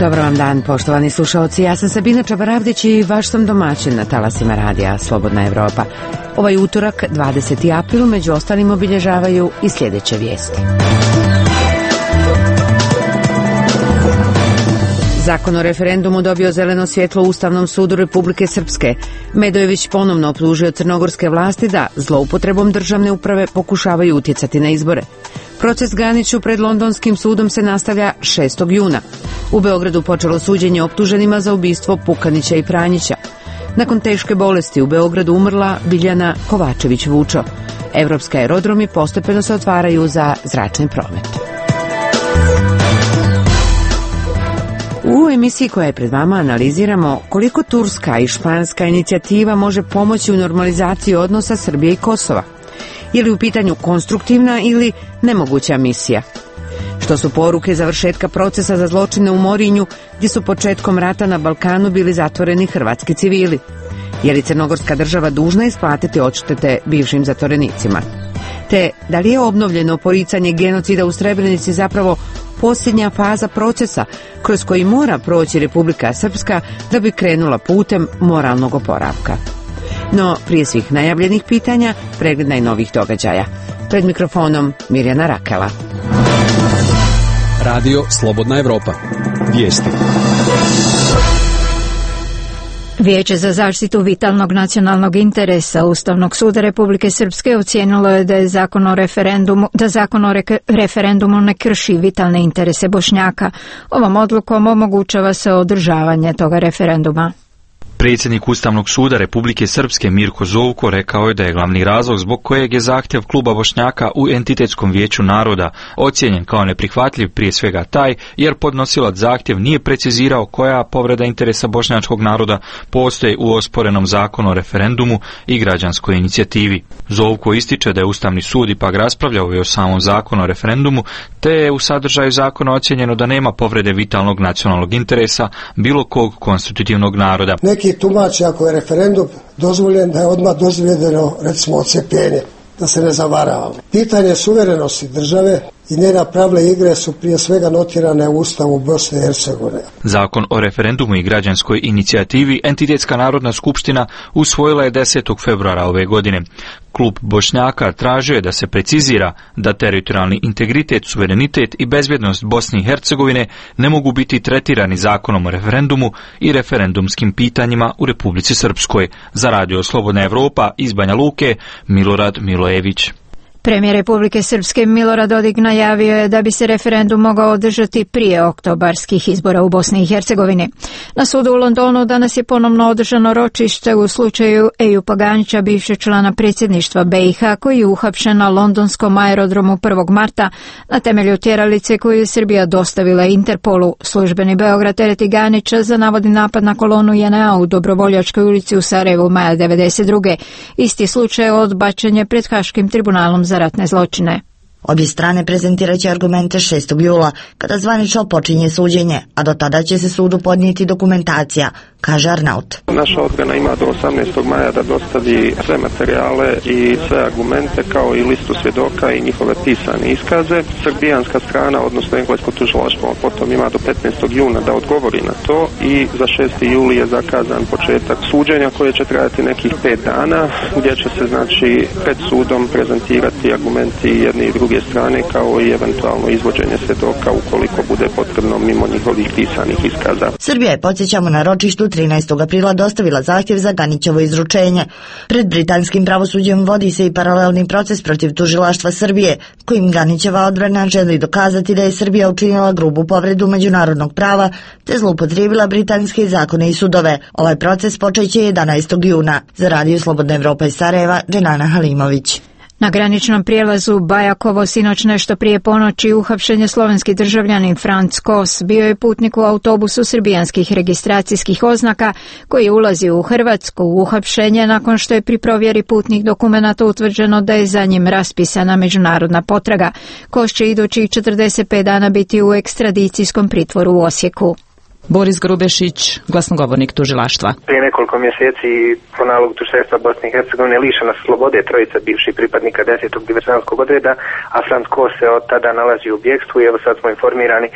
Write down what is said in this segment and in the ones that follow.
Dobar vam dan, poštovani slušalci. Ja sam Sabina Čabaravdić i vaš sam domaćin na talasima radija Slobodna Evropa. Ovaj utorak, 20. april, među ostalim obilježavaju i sljedeće vijesti. Zakon o referendumu dobio zeleno svjetlo u Ustavnom sudu Republike Srpske. Medojević ponovno optužio crnogorske vlasti da zloupotrebom državne uprave pokušavaju utjecati na izbore. Proces Ganiću pred Londonskim sudom se nastavlja 6. juna. U Beogradu počelo suđenje optuženima za ubistvo Pukanića i Pranjića. Nakon teške bolesti u Beogradu umrla Biljana Kovačević-Vučo. Evropski aerodromi postepeno se otvaraju za zračni promet. U emisiji koja je pred vama analiziramo koliko turska i španska inicijativa može pomoći u normalizaciji odnosa Srbije i Kosova. Je li u pitanju konstruktivna ili nemoguća misija? Što su poruke završetka procesa za zločine u Morinju, gdje su početkom rata na Balkanu bili zatvoreni hrvatski civili? Je li crnogorska država dužna isplatiti odštete bivšim zatvorenicima? Te, da li je obnovljeno poricanje genocida u Srebrenici zapravo posljednja faza procesa kroz koji mora proći Republika Srpska da bi krenula putem moralnog oporavka? No, prije svih najavljenih pitanja, pregled najnovijih događaja. Pred mikrofonom Mirjana Rakela. Radio Slobodna Evropa. Vijesti. Vijeće za zaštitu vitalnog nacionalnog interesa Ustavnog suda Republike Srpske ocijenilo je da zakon o referendumu ne krši vitalne interese Bošnjaka. Ovom odlukom omogućava se održavanje toga referenduma. Predsjednik Ustavnog suda Republike Srpske Mirko Zovko rekao je da je glavni razlog zbog kojeg je zahtjev kluba Bošnjaka u Entitetskom vijeću naroda ocijenjen kao neprihvatljiv prije svega taj jer podnosilac zahtjev nije precizirao koja povreda interesa bošnjačkog naroda postoji u osporenom zakonu o referendumu i građanskoj inicijativi. Zovko ističe da je Ustavni sud ipak raspravljao i o samom zakonu o referendumu, te je u sadržaju zakona ocijenjeno da nema povrede vitalnog nacionalnog interesa bilo kog konstitutivnog naroda. Neki tumači ako je referendum dozvoljen da je odmah dozvoljeno recimo odcepljenje, da se ne zavaravamo. Pitanje suverenosti države i njena pravila igre su prije svega notirane u Ustavu Bosne i Hercegovine. Zakon o referendumu i građanskoj inicijativi Entitetska narodna skupština usvojila je 10. februara ove godine. Klub Bošnjaka tražio je da se precizira da teritorijalni integritet, suverenitet i bezbjednost Bosne i Hercegovine ne mogu biti tretirani zakonom o referendumu i referendumskim pitanjima u Republici Srpskoj. Za Radio Slobodna Evropa iz Banja Luke, Milorad Milojević. Premijer Republike Srpske Milorad Dodik najavio je da bi se referendum mogao održati prije oktobarskih izbora u Bosni i Hercegovini. Na sudu u Londonu danas je ponovno održano ročište u slučaju Ejupa Ganića, bivšeg člana predsjedništva BiH, koji je uhapšen na londonskom aerodromu 1. marta na temelju tjeralice koju je Srbija dostavila Interpolu. Službeni Beograd tereti Ganića za navodni napad na kolonu JNA u Dobrovoljačkoj ulici u Sarajevu maja 1992. Isti slučaj odbačen je pred Haškim tribunalom za ratne zločine. Obje strane prezentirat će argumente 6. jula, kada zvanično počinje suđenje, a do tada će se sudu podnijeti dokumentacija, kaže Arnaut. Naša odbrana ima do 18. maja da dostavi sve materijale i sve argumente kao i listu svjedoka i njihove pisane iskaze. Srbijanska strana, odnosno englesko tužilaštvo, potom ima do 15. juna da odgovori na to i za 6. juli je zakazan početak suđenja koje će trajati nekih 5 dana, gdje će se znači pred sudom prezentirati argumenti jedne i druge strane kao i eventualno izvođenje svjedoka ukoliko bude potrebno mimo njihovih pisanih iskaza. Srbija je, podsjećamo, na ročištu 13. aprila dostavila zahtjev za Ganićevo izručenje. Pred britanskim pravosuđem vodi se i paralelni proces protiv tužilaštva Srbije, kojim Ganićeva odbrana želi dokazati da je Srbija učinila grubu povredu međunarodnog prava te zloupotrijebila britanske zakone i sudove. Ovaj proces počeće 11. juna. Za Radio Slobodna Evropa iz Sarajeva, Dženana Halimović. Na graničnom prijelazu Bajakovo sinoć nešto prije ponoći uhapšen je slovenski državljanin Franc Kos. Bio je putnik u autobusu srbijanskih registracijskih oznaka koji je ulazio u Hrvatsku. Uhapšenje nakon što je pri provjeri putnih dokumenata utvrđeno da je za njim raspisana međunarodna potraga. Kos će idućih 45 dana biti u ekstradicijskom pritvoru u Osijeku. Boris Grubešić, glasnogovornik tužilaštva. Prije nekoliko mjeseci po nalogu tužilaštva Bosne i Hercegovine lišena slobode trojica bivših pripadnika 10. diverzantskog odreda, a Franc Kos se od tada nalazi u bjegstvu i evo sad smo informirani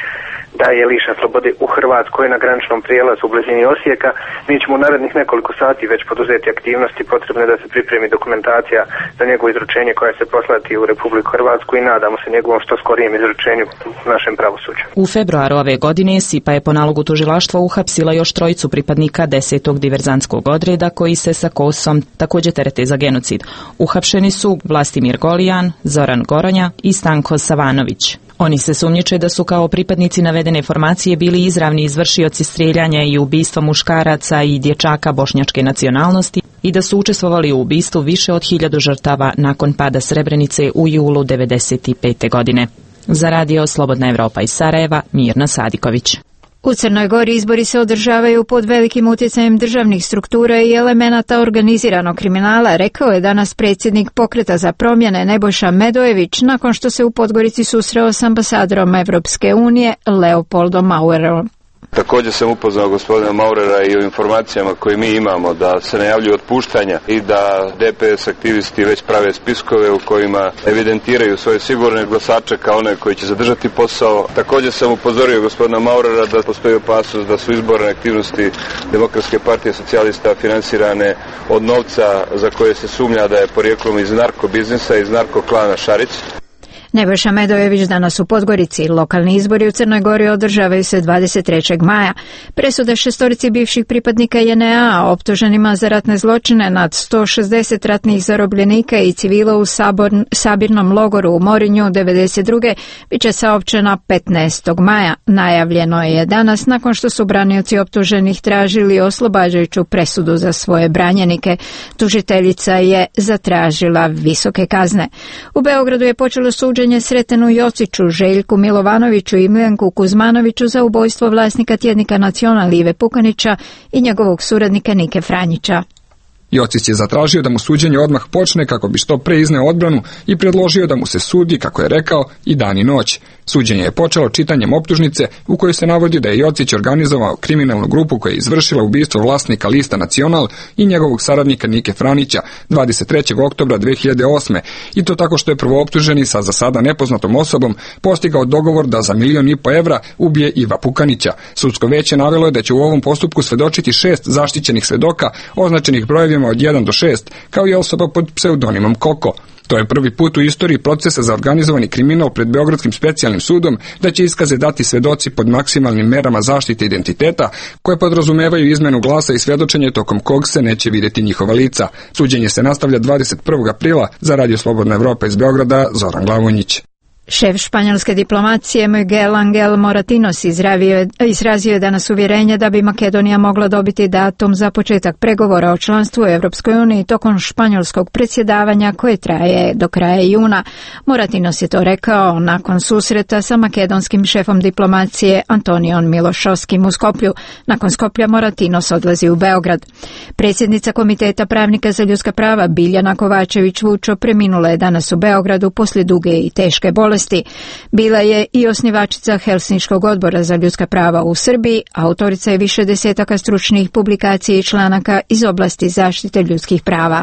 da je lišen slobode u Hrvatskoj na graničnom prijelazu u blizini Osijeka. Mi ćemo u narednih nekoliko sati već poduzeti aktivnosti potrebne da se pripremi dokumentacija za njegovo izručenje koja se poslati u Republiku Hrvatsku i nadamo se njegovom što skorijem izručenju u našem pravosuđu. U februaru ove godine SIPA je po nalogu tužilaštva uhapsila još 3 pripadnika 10. diverzantskog odreda koji se sa Kosom također terete za genocid. Uhapšeni su Vlastimir Golijan, Zoran Goronja i Stanko Savanović. Oni se sumnjiče da su kao pripadnici navedene formacije bili izravni izvršioci strijeljanja i ubistva muškaraca i dječaka bošnjačke nacionalnosti i da su učestvovali u ubistvu više od 1000 žrtava nakon pada Srebrenice u julu 1995. godine. Za radio Slobodna Evropa iz Sarajeva, Mirna Sadiković. U Crnoj Gori izbori se održavaju pod velikim utjecajem državnih struktura i elemenata organiziranog kriminala, rekao je danas predsjednik Pokreta za promjene Nebojša Medojević nakon što se u Podgorici susreo s ambasadorom Evropske unije Leopoldom Maurerom. Također sam upoznao gospodina Maurera i o informacijama koje mi imamo da se najavljuju otpuštanja i da DPS aktivisti već prave spiskove u kojima evidentiraju svoje sigurne glasače kao one koji će zadržati posao. Također sam upozorio gospodina Maurera da postoji opasnost da su izborne aktivnosti Demokratske partije socijalista finansirane od novca za koje se sumnja da je porijeklom iz narkobiznisa, iz narkoklana Šarić. Nebojša Medojević danas u Podgorici. Lokalni izbori u Crnoj Gori održavaju se 23. maja. Presude 6 bivših pripadnika JNA optuženima za ratne zločine nad 160 ratnih zarobljenika i civila u sabirnom logoru u Morinju 1992. bit će saopćena 15. maja. Najavljeno je danas nakon što su branioci optuženih tražili oslobađajuću presudu za svoje branjenike. Tužiteljica je zatražila visoke kazne. U Beogradu je počelo suđenje Sretenu Jociću, Željku Milovanoviću i Milenku Kuzmanoviću za ubojstvo vlasnika tjednika Nacional Ive Pukanića i njegovog suradnika Nike Franjića. Jocić je zatražio da mu suđenje odmah počne kako bi što pre izneo odbranu i predložio da mu se sudi, kako je rekao, i dan i noć. Suđenje je počelo čitanjem optužnice u kojoj se navodi da je Jocić organizovao kriminalnu grupu koja je izvršila ubistvo vlasnika lista Nacional i njegovog saradnika Nike Franića 23. oktobra 2008. i to tako što je prvooptuženi sa za sada nepoznatom osobom postigao dogovor da za €1,5 ubije Iva Pukanića. Sudsko veće navelo je da će u ovom postupku svedočiti 6 zaštićenih svedoka označenih brojevima od 1 do 6, kao i osoba pod pseudonimom Koko. To je prvi put u istoriji procesa za organizovani kriminal pred Beogradskim specijalnim sudom da će iskaze dati svedoci pod maksimalnim merama zaštite identiteta, koje podrazumevaju izmenu glasa i svjedočenje tokom kog se neće vidjeti njihova lica. Suđenje se nastavlja 21. aprila. Za radio Slobodna Evropa iz Beograda, Zoran Glavonjić. Šef španjolske diplomacije Miguel Angel Moratinos izrazio je danas uvjerenje da bi Makedonija mogla dobiti datum za početak pregovora o članstvu u Europskoj uniji tokom španjolskog predsjedavanja koje traje do kraja juna. Moratinos je to rekao nakon susreta sa makedonskim šefom diplomacije Antonijom Milošovskim u Skoplju. Nakon Skoplja Moratinos odlazi u Beograd. Predsjednica Komiteta pravnika za ljudska prava Biljana Kovačević-Vučo preminula je danas u Beogradu poslije duge i teške bolesti. Bila je i osnivačica Helsinškog odbora za ljudska prava u Srbiji, autorica je više desetaka stručnih publikacija i članaka iz oblasti zaštite ljudskih prava.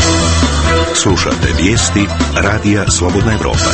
Slušate vijesti Radija Slobodna Evropa.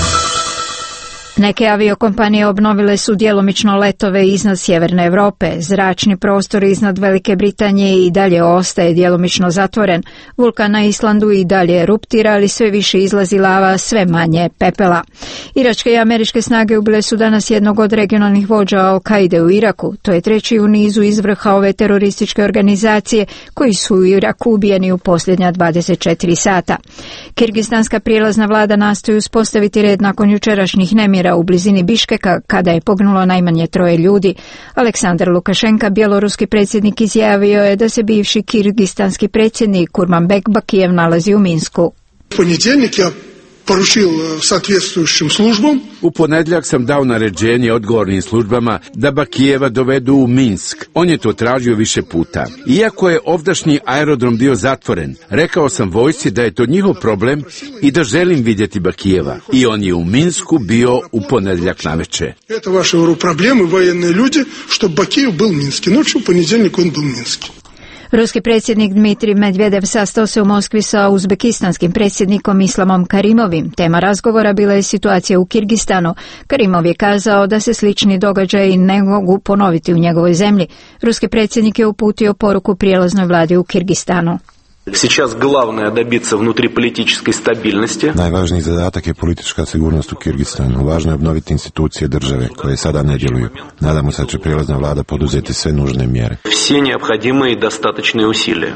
Neke aviokompanije obnovile su djelomično letove iznad sjeverne Europe. Zračni prostor iznad Velike Britanije i dalje ostaje djelomično zatvoren. Vulkan na Islandu i dalje eruptira, ali sve više izlazi lava, sve manje pepela. Iračke i američke snage ubile su danas jednog od regionalnih vođa Al-Kaide u Iraku. To je treći u nizu izvrha ove terorističke organizacije koji su u Iraku ubijeni u posljednja 24 sata. Kirgistanska prijelazna vlada nastoji uspostaviti red nakon jučerašnjih nemira u blizini Biškeka kada je poginulo najmanje 3 ljudi. Aleksandar Lukašenka, bjeloruski predsjednik, izjavio je da se bivši kirgistanski predsjednik Kurmanbek Bakijev nalazi u Minsku. Ponedjeljnik ja poručil соответствующим službom. U ponedjeljak sam dao naređenje odgovornim službama da Bakijeva dovedu u Minsk. On je to tražio više puta. Iako je ovdašnji aerodrom bio zatvoren, rekao sam vojsci da je to njihov problem i da želim vidjeti Bakijeva. I on je u Minsku bio u ponedjeljak navečer. Это ваши проблемы, военные люди, što Bakijev был в Минске. Ночью в понедельник он был в Минске. Ruski predsjednik Dmitrij Medvedev sastao se u Moskvi sa uzbekistanskim predsjednikom Islamom Karimovim. Tema razgovora bila je situacija u Kirgistanu. Karimov je kazao da se slični događaji ne mogu ponoviti u njegovoj zemlji. Ruski predsjednik je uputio poruku prijelaznoj vladi u Kirgistanu. Сейчас главное добиться внутриполитической стабильности. Najvažniji zadatak je politička sigurnost u Kirgistanu. Važno je obnoviti institucije države koje sada ne djeluju. Nadamo se da će prijelazna vlada poduzeti sve nužne mjere. Все необходимые и достаточные усилия.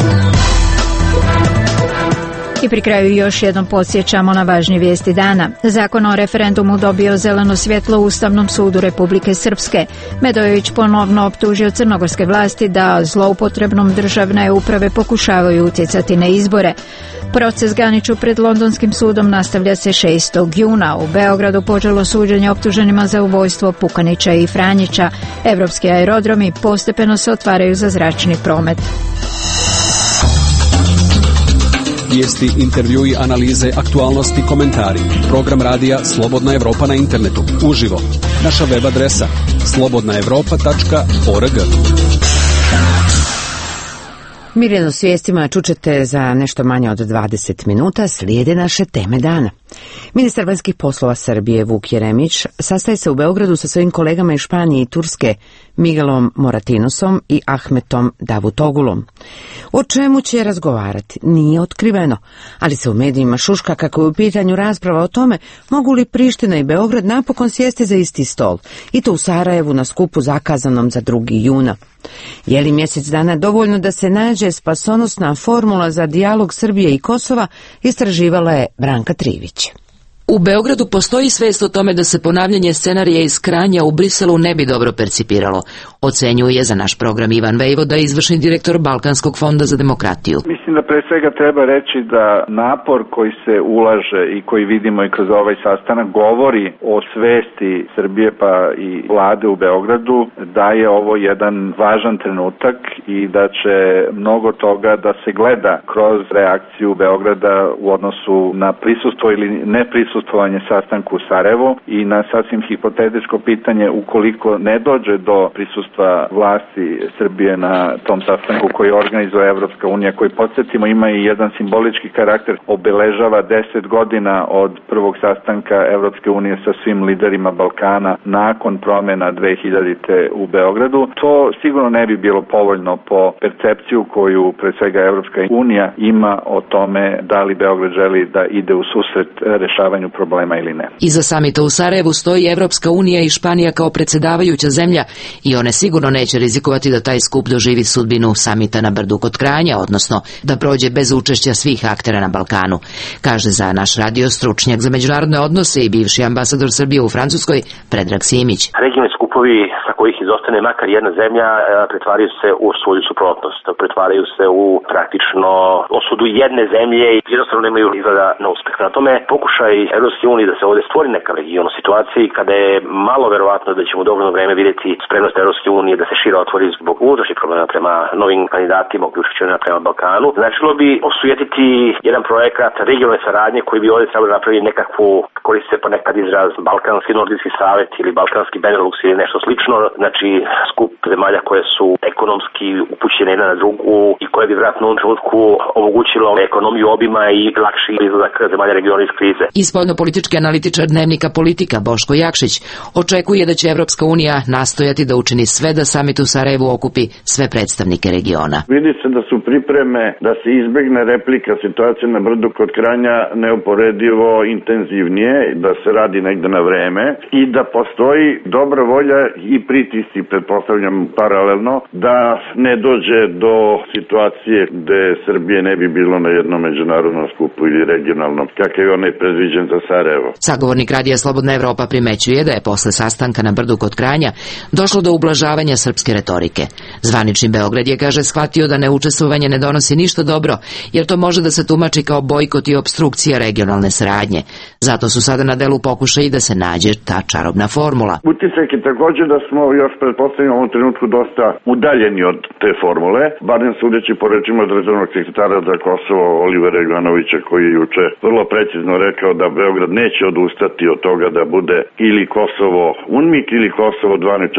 I pri kraju još jednom podsjećamo na važnije vijesti dana. Zakon o referendumu dobio zeleno svjetlo u Ustavnom sudu Republike Srpske. Medojević ponovno optužio crnogorske vlasti da zloupotrebnom državne uprave pokušavaju utjecati na izbore. Proces Ganiću pred Londonskim sudom nastavlja se 6. juna. U Beogradu počelo suđenje optuženima za ubojstvo Pukanića i Franjića. Evropski aerodromi postepeno se otvaraju za zračni promet. Vijesti, intervjui, analize, aktualnosti, komentari. Program radija Slobodna Evropa na internetu. Uživo. Naša web adresa slobodnaevropa.org. Mirjano s vijestima čućete za nešto manje od 20 minuta, slijede naše teme dana. Ministar vanjskih poslova Srbije Vuk Jeremić sastaje se u Beogradu sa svojim kolegama iz Španije i Turske, Miguelom Moratinosom i Ahmetom Davutogulom. O čemu će razgovarati nije otkriveno, ali se u medijima šuška kako je u pitanju rasprava o tome mogu li Priština i Beograd napokon sjesti za isti stol, i to u Sarajevu na skupu zakazanom za 2. juna. Je li mjesec dana dovoljno da se nađe spasonosna formula za dijalog Srbije i Kosova, istraživala je Branka Trivić. U Beogradu postoji svijest o tome da se ponavljanje scenarija iz Kranja u Briselu ne bi dobro percipiralo, ocenjuje za naš program Ivan Vejvoda, izvršni direktor Balkanskog fonda za demokratiju. Mislim da pre svega treba reći da napor koji se ulaže i koji vidimo i kroz ovaj sastanak govori o svesti Srbije pa i vlade u Beogradu, da je ovo jedan važan trenutak i da će mnogo toga da se gleda kroz reakciju Beograda u odnosu na prisustvo ili neprisustvovanje sastanku u Sarajevu i na sasvim hipotetičko pitanje ukoliko ne dođe do prisustva vlasti Srbije na tom sastanku koji organizuje Evropska unija, koji podsjetimo ima i jedan simbolički karakter, obeležava 10 godina od prvog sastanka Evropske unije sa svim liderima Balkana nakon promjena 2000-te u Beogradu. To sigurno ne bi bilo povoljno po percepciju koju pre svega Evropska unija ima o tome da li Beograd želi da ide u susret rešavanju problema ili ne. Iza samita u Sarajevu stoji Evropska unija i Španija kao predsjedavajuća zemlja i one sigurno neće rizikovati da taj skup doživi sudbinu samita na Brdu kod Kranja, odnosno da prođe bez učešća svih aktera na Balkanu, kaže za naš radio stručnjak za međunarodne odnose i bivši ambasador Srbije u Francuskoj Predrag Simić. Regionalni skupovi sa kojih izostane makar jedna zemlja pretvaraju se u svoju suprotnost, pretvaraju se u praktično osudu jedne zemlje i jednostavno nemaju izgleda na uspeh. Na tome pokušaj Evropske unije da se ovdje stvori neka regionalna situacija kada je malo verovatno da ćemo u dovoljno vreme vidjeti spremnost Evropske unije da se šire otvori zbog unutrašnjih problema prema novim kandidatima, uključujući prema Balkanu. Značilo bi osujetiti jedan projekat regionalne saradnje koji bi ovdje trebalo napraviti nekakvu, koristi se ponekad izraz Balkanski nordijski savet ili Balkanski Benelux ili nešto slično, znači skup zemalja koje su ekonomski upućene jedna na drugu i koje bi vjerojatno u ovom trenutku omogućilo ekonomiju obima i lakši izlazak zemalja regiona iz krize. I spoljnopolitički analitičar Dnevnika Politika Boško Jakšić očekuje da će Evropska unija nastojati da učini sve da samit u Sarajevu okupi sve predstavnike regiona. Vidi se da su pripreme da se izbegne replika situacije na Brdu kod Kranja neuporedivo intenzivnije, da se radi negde na vreme i da postoji dobra volja i pritisci, pretpostavljam paralelno, da ne dođe do situacije gde Srbije ne bi bilo na jednom međunarodnom skupu ili regionalnom, kakav je onaj predviđen za Sarajevo. Sagovornik radija Slobodna Evropa primećuje da je posle sastanka na Brdu kod Kranja došlo do ublažavanja srpske retorike. Zvanični Beograd je, kaže, shvatio da neučestvovanje ne donosi ništa dobro, jer to može da se tumači kao bojkot i opstrukcija regionalne saradnje. Zato su sada na delu pokušaji da se nađe ta čarobna formula. Utisak je također da smo još pretpostavljamo u ovom trenutku dosta udaljeni od te formule, barem sudeći po rečima državnog sekretara za Kosovo Olivera Ivanovića, koji je juče vrlo precizno rekao da Beograd neće odustati od toga da bude ili Kosovo UNMIK ili Kosovo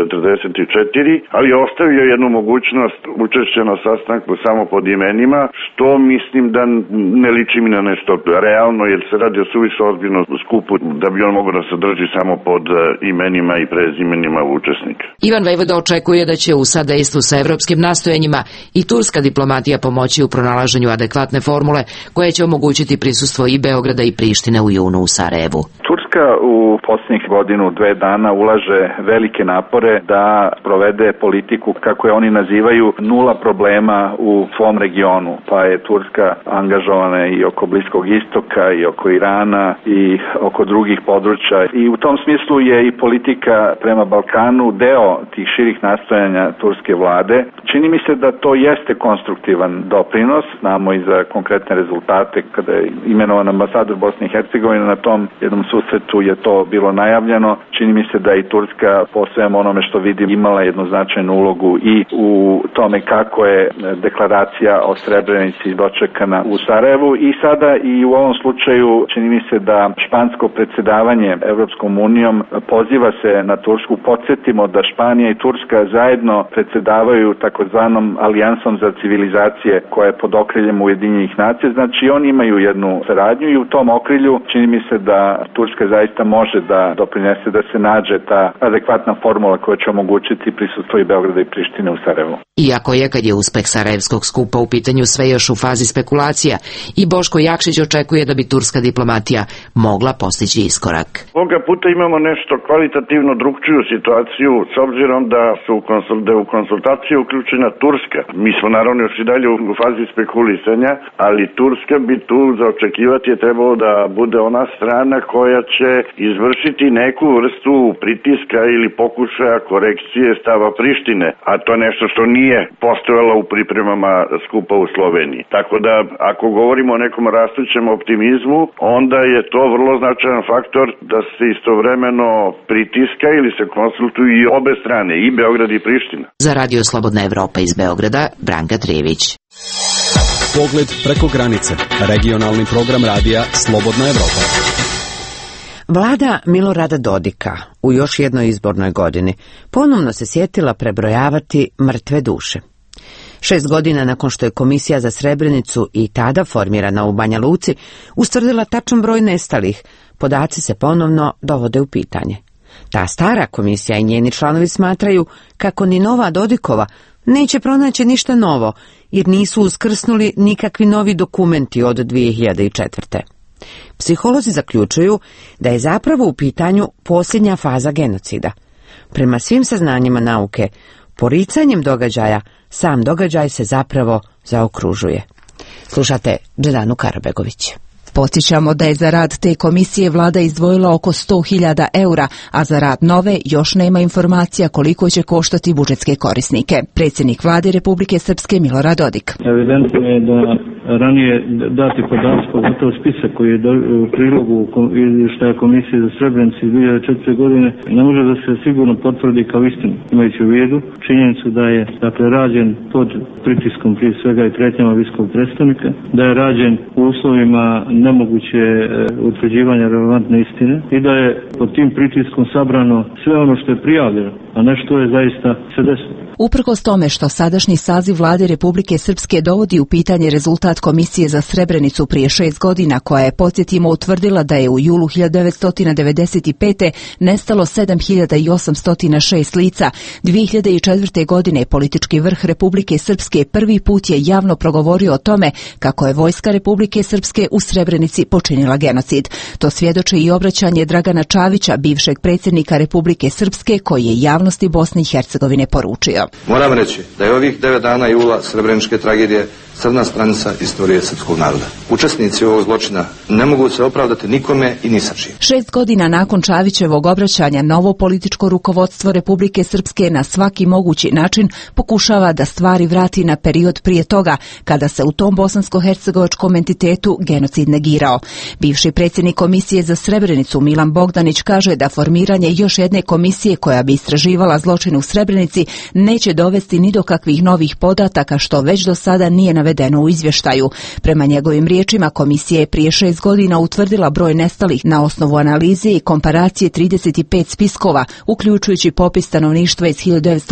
1244, ali ostavio jednu mogućnost učešća na sastanku samo pod imenima, što mislim da ne liči mi na nešto realno, jer se radi o suviše ozbiljnom skupu da bi on mogao da se drži samo pod imenima i prezimenima učesnika. Ivan Vejvoda očekuje da će u sadejstvu sa evropskim nastojanjima i turska diplomatija pomoći u pronalaženju adekvatne formule koja će omogućiti prisustvo i Beograda i Prištine u junu u Sarajevu. Turska u posljednjih godinu, 2 dana ulaže velike napore da provede politiku, kako je oni nazivaju, nula problema u svom regionu. Pa je Turska angažovana i oko Bliskog istoka i oko Irana i oko drugih područja. I u tom smislu je i politika prema Balkanu deo tih širih nastojanja turske vlade. Čini mi se da to jeste konstruktivan doprinos. Znamo i za konkretne rezultate kada je imenovan ambasador Bosne i Hercegovine, na tom jednom susretu je to bilo najavljeno. Čini mi se da i Turska po svemu onome što vidim imala jednu značajnu ulogu i u tome kako je deklaracija o Srebrenici dočekana u Sarajevu i sada i u ovom slučaju čini mi se da špansko predsjedavanje Evropskom unijom poziva se na Tursku. Podsjetimo da Španija i Turska zajedno predsjedavaju takozvanom alijansom za civilizacije koja je pod okriljem Ujedinjenih nacija, znači oni imaju jednu saradnju i u tom okrilju čini mi se da Turska zaista može da doprinese da se nađe ta adekvatna formula koja će omogućiti prisustvo i Beograda i Prištine u Sarajevu. Iako je, kad je uspeh Sarajevskog skupa u pitanju, sve još u fazi spekulacija, i Boško Jakšić očekuje da bi turska diplomatija mogla postići iskorak. Ovoga puta imamo nešto kvalitativno drugčiju situaciju, s obzirom da su u konsultacije uključena Turska. Mi smo naravno još i dalje u fazi spekulisanja, ali Turska bi tu za očekivati je trebalo da bude ona strana koja će izvršiti neku vrstu pritiska ili pokušaja korekcije stava Prištine, a to je nešto što nije postojalo u pripremama skupa u Sloveniji. Tako da, ako govorimo o nekom rastućem optimizmu, onda je to vrlo značajan faktor da se istovremeno pritiska ili se konsultuju i obe strane, i Beograd i Priština. Za Radio Slobodna Evropa iz Beograda, Branka Trijević. Pogled preko granice. Regionalni program radija Slobodna Evropa. Vlada Milorada Dodika u još jednoj izbornoj godini ponovno se sjetila prebrojavati mrtve duše. 6 godina nakon što je Komisija za Srebrenicu i tada formirana u Banja Luci ustvrdila tačan broj nestalih, podaci se ponovno dovode u pitanje. Ta stara komisija i njeni članovi smatraju kako ni nova Dodikova neće pronaći ništa novo, jer nisu uskrsnuli nikakvi novi dokumenti od 2004. Psiholozi zaključuju da je zapravo u pitanju posljednja faza genocida. Prema svim saznanjima nauke, poricanjem događaja, sam događaj se zapravo zaokružuje. Slušate Džedanu Karabegović. Podsjećamo da je za rad te komisije vlada izdvojila oko 100.000 eura, a za rad nove još nema informacija koliko će koštati budžetske korisnike. Predsjednik vlade Republike Srpske Milorad Dodik. Evidentno je da ranije dati podaci, pogotovo spisak koji je u prilogu izvještaja Komisije za Srebrenicu iz 2004. godine, ne može da se sigurno potvrdi kao istinu, imajući u vidu činjenicu da je rađen pod pritiskom prije svega i pretnjama visokog predstavnika, da je rađen u uslovima nemoguće utvrđivanja relevantne istine i da je pod tim pritiskom sabrano sve ono što je prijavljeno, a ne što je zaista se desilo. Uprkos tome što sadašnji saziv vlade Republike Srpske dovodi u pitanje rezultat Komisije za Srebrenicu prije 6 godina, koja je, podsjetimo, utvrdila da je u julu 1995. nestalo 7.806 lica, 2004. godine politički vrh Republike Srpske prvi put je javno progovorio o tome kako je vojska Republike Srpske u Srebrenici počinila genocid. To svjedoči i obraćanje Dragana Čavića, bivšeg predsjednika Republike Srpske, koji je javnosti Bosne i Hercegovine poručio. Moram reći da je ovih 9 dana jula srebreničke tragedije crna stranica istorije srpskog naroda. Učesnici ovog zločina ne mogu se opravdati nikome i ni sa čim. 6 godina nakon Čavićevog obraćanja, novo političko rukovodstvo Republike Srpske na svaki mogući način pokušava da stvari vrati na period prije toga, kada se u tom bosansko-hercegovačkom entitetu genocid negirao. Bivši predsjednik Komisije za Srebrenicu Milan Bogdanić kaže da formiranje još jedne komisije koja bi istraživala zločin u Srebrenici neće dovesti ni do kakvih novih podataka, što već do sada nije navedeno navedeno u izvještaju. Prema njegovim riječima, komisija je prije 6 godina utvrdila broj nestalih na osnovu analize i komparacije 35 spiskova, uključujući popis stanovništva iz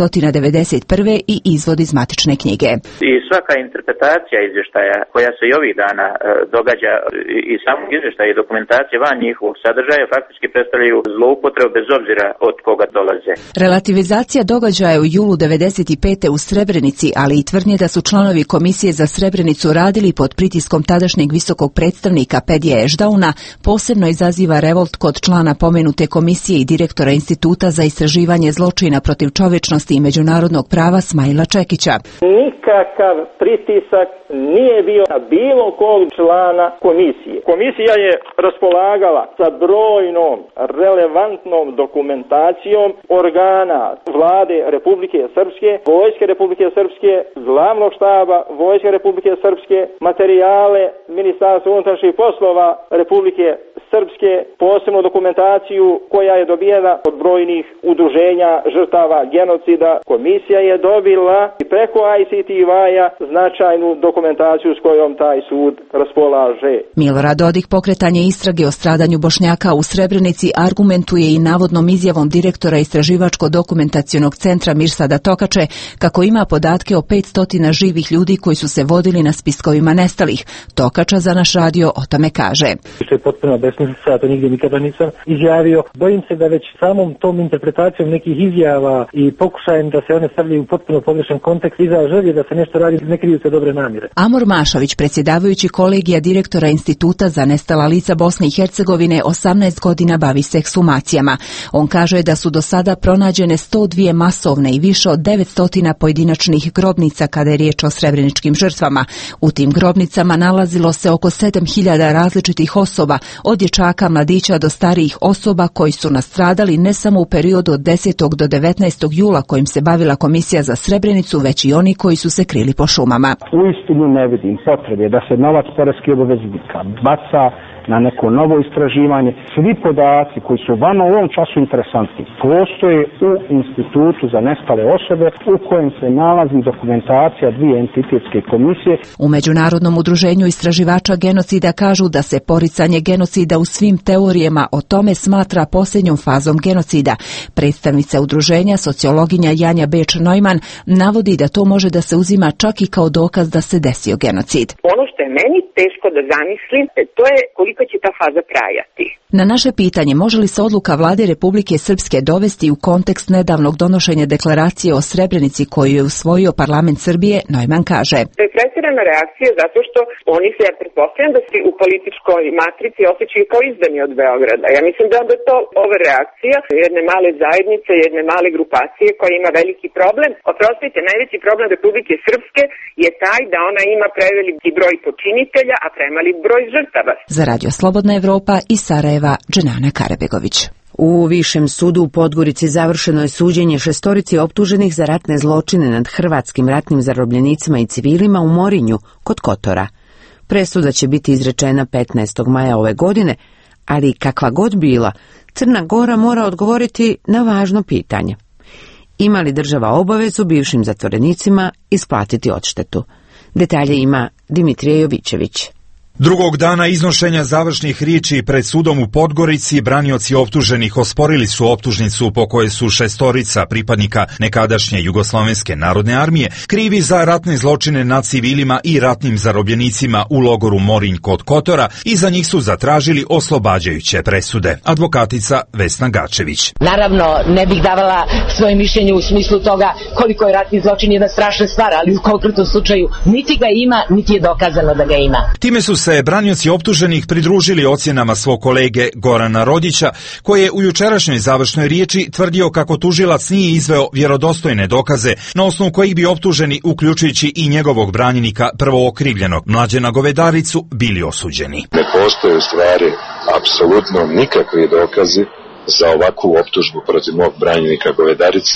1991. i izvod iz matične knjige. I svaka interpretacija izvještaja koja se i ovih dana događa i samog izvještaja i dokumentacije van njihovog sadržaja faktički predstavljaju zloupotrebu bez obzira od koga dolaze. Relativizacija događaja u julu 1995. u Srebrenici, ali i tvrdnje da su članovi Komisije za Srebrenicu radili pod pritiskom tadašnjeg visokog predstavnika Pedija Ešdauna, posebno izaziva revolt kod člana pomenute komisije i direktora Instituta za istraživanje zločina protiv čovječnosti i međunarodnog prava Smajla Čekića. Nikakav pritisak nije bio na bilo kog člana komisije. Komisija je raspolagala sa brojnom, relevantnom dokumentacijom organa Vlade Republike Srpske, Vojske Republike Srpske, Glavnog štaba Vojske Republike Srpske, materijale Ministarstva unutrašnjih poslova Republike Srpske, posebno dokumentaciju koja je dobijena od brojnih udruženja žrtava genocida. Komisija je dobila i preko ICTV-a značajnu dokumentaciju s kojom taj sud raspolaže. Milorad Dodik pokretanje istrage o stradanju Bošnjaka u Srebrenici argumentuje i navodnom izjavom direktora Istraživačko-dokumentacionog centra Mirsada Tokače kako ima podatke o 500 živih ljudi koji su se vodili na spiskovima nestalih. Tokača za naš radio o tome kaže. To je potpuno besmislica, to nigdje nikada nisam izjavio. Bojim se da već samom tom interpretacijom nekih izjava i pokušajem da se one stavljaju u potpuno pogrešan kontekst iza želje da se nešto radi, ne kriju se dobre namjere. Amor Mašović, predsjedavajući kolegija direktora Instituta za nestala lica Bosne i Hercegovine, 18 godina bavi se ekshumacijama. On kaže da su do sada pronađene 102 masovne i više od 900 pojedinačnih grobnica kada je riječ o srebreničkim žrtvama. U tim grobnicama nalazilo se oko 7000 različitih osoba, od dječaka, mladića do starijih osoba koji su nastradali ne samo u periodu od 10. do 19. jula kojim se bavila Komisija za Srebrenicu, već i oni koji su se krili po šumama. Uistinu ne vidim potrebe da se novac poreskih obveznika baca na neko novo istraživanje. Svi podaci koji su vama u ovom času interesantni postoje u Institutu za nestale osobe u kojem se nalazi dokumentacija 2 entitetske komisije. U Međunarodnom udruženju istraživača genocida kažu da se poricanje genocida u svim teorijama o tome smatra posljednjom fazom genocida. Predstavnica udruženja, sociologinja Janja Beč-Neumann, navodi da to može da se uzima čak i kao dokaz da se desio genocid. Ono što je meni teško da zamislim, to je koliko će ta faza trajati. Na naše pitanje može li se odluka Vlade Republike Srpske dovesti u kontekst nedavnog donošenja deklaracije o Srebrenici koju je usvojio parlament Srbije, Neumann kaže. To je pretjerana reakcija zato što oni se, ja pretpostavljam da se u političkoj matrici osjećaju kao izdani od Beograda. Ja mislim da onda to ova reakcija jedne male zajednice, jedne male grupacije koja ima veliki problem. Oprostite, najveći problem Republike Srpske je taj da ona ima preveliki broj počinitelja, a premali broj žrtava. Za Radio Slobodna Evropa i Sarajeva, Dženana Karabegović. U Višem sudu u Podgorici završeno je suđenje 6 optuženih za ratne zločine nad hrvatskim ratnim zarobljenicima i civilima u Morinju kod Kotora. Presuda će biti izrečena 15. maja ove godine, ali kakva god bila, Crna Gora mora odgovoriti na važno pitanje. Ima li država obavezu bivšim zatvorenicima isplatiti odštetu? Detalje ima Dimitrije Jovićević. Drugog dana iznošenja završnih riječi pred sudom u Podgorici, branioci optuženih osporili su optužnicu po kojoj su 6 pripadnika nekadašnje Jugoslovenske narodne armije krivi za ratne zločine nad civilima i ratnim zarobljenicima u logoru Morinj kod Kotora i za njih su zatražili oslobađajuće presude. Advokatica Vesna Gačević. Naravno, ne bih davala svoje mišljenje u smislu toga koliko je ratni zločin jedna strašna stvar, ali u konkretnom slučaju niti ga ima, niti je dokazano da ga ima. Time su se branioci optuženih pridružili ocjenama svog kolege Gorana Rodića, koji je u jučerašnjoj završnoj riječi tvrdio kako tužilac nije izveo vjerodostojne dokaze na osnovu kojih bi optuženi, uključujući i njegovog branjenika prvookrivljenog Mlađena Govedaricu, bili osuđeni. Ne postoje u stvari apsolutno nikakvi dokazi za ovakvu optužbu protiv mog branjenika Govedarice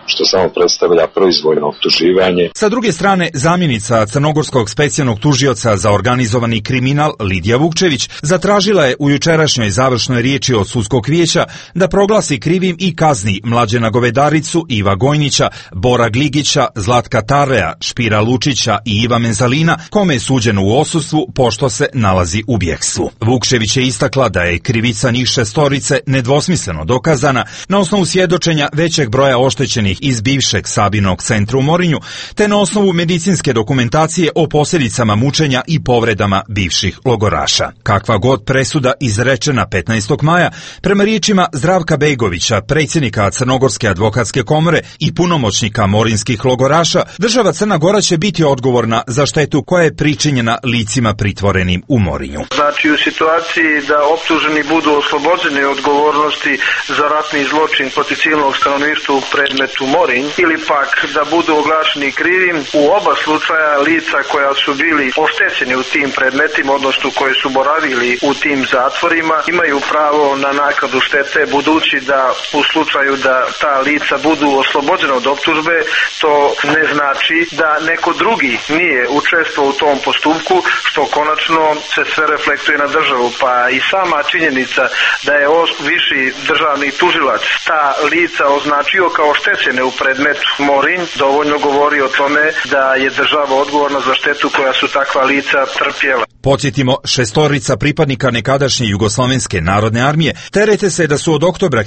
što samo predstavlja proizvoljno optuživanje. Sa druge strane, zamjenica crnogorskog specijalnog tužioca za organizovani kriminal Lidija Vukčević zatražila je u jučerašnjoj završnoj riječi od sudskog vijeća da proglasi krivim i kazni Mlađena Govedaricu, Iva Gojnića, Bora Gligića, Zlatka Tarleja, Špira Lučića i Iva Menzalina, kome je suđeno u odsustvu pošto se nalazi u bjekstvu. Vukčević je istakla da je krivica njih šestorice nedvosmisleno dokazana na osnovu svjedočenja većeg broja oštećenih iz bivšeg Sabinog centra u Morinju, te na osnovu medicinske dokumentacije o posljedicama mučenja i povredama bivših logoraša. Kakva god presuda izrečena 15. maja, prema riječima Zdravka Begovića, predsjednika Crnogorske advokatske komore i punomoćnika morinskih logoraša, država Crna Gora će biti odgovorna za štetu koja je pričinjena licima pritvorenim u Morinju. Znači, u situaciji da optuženi budu oslobođeni odgovornosti za ratni zločin protiv civilnog stanovništva u predmetu Morinj, ili pak da budu oglašeni krivim, u oba slučaja lica koja su bili oštećeni u tim predmetima, odnosno koji su boravili u tim zatvorima, imaju pravo na naknadu štete, budući da u slučaju da ta lica budu oslobođena od optužbe, to ne znači da neko drugi nije učestvovao u tom postupku, što konačno se sve reflektuje na državu. Pa i sama činjenica da je viši državni tužilac ta lica označio kao oštećene u predmetu Morinj, dovoljno govori o tome da je država odgovorna za štetu koja su takva lica trpjela. Podsjetimo, šestorica pripadnika nekadašnje Jugoslovenske narodne armije terete se da su od oktobra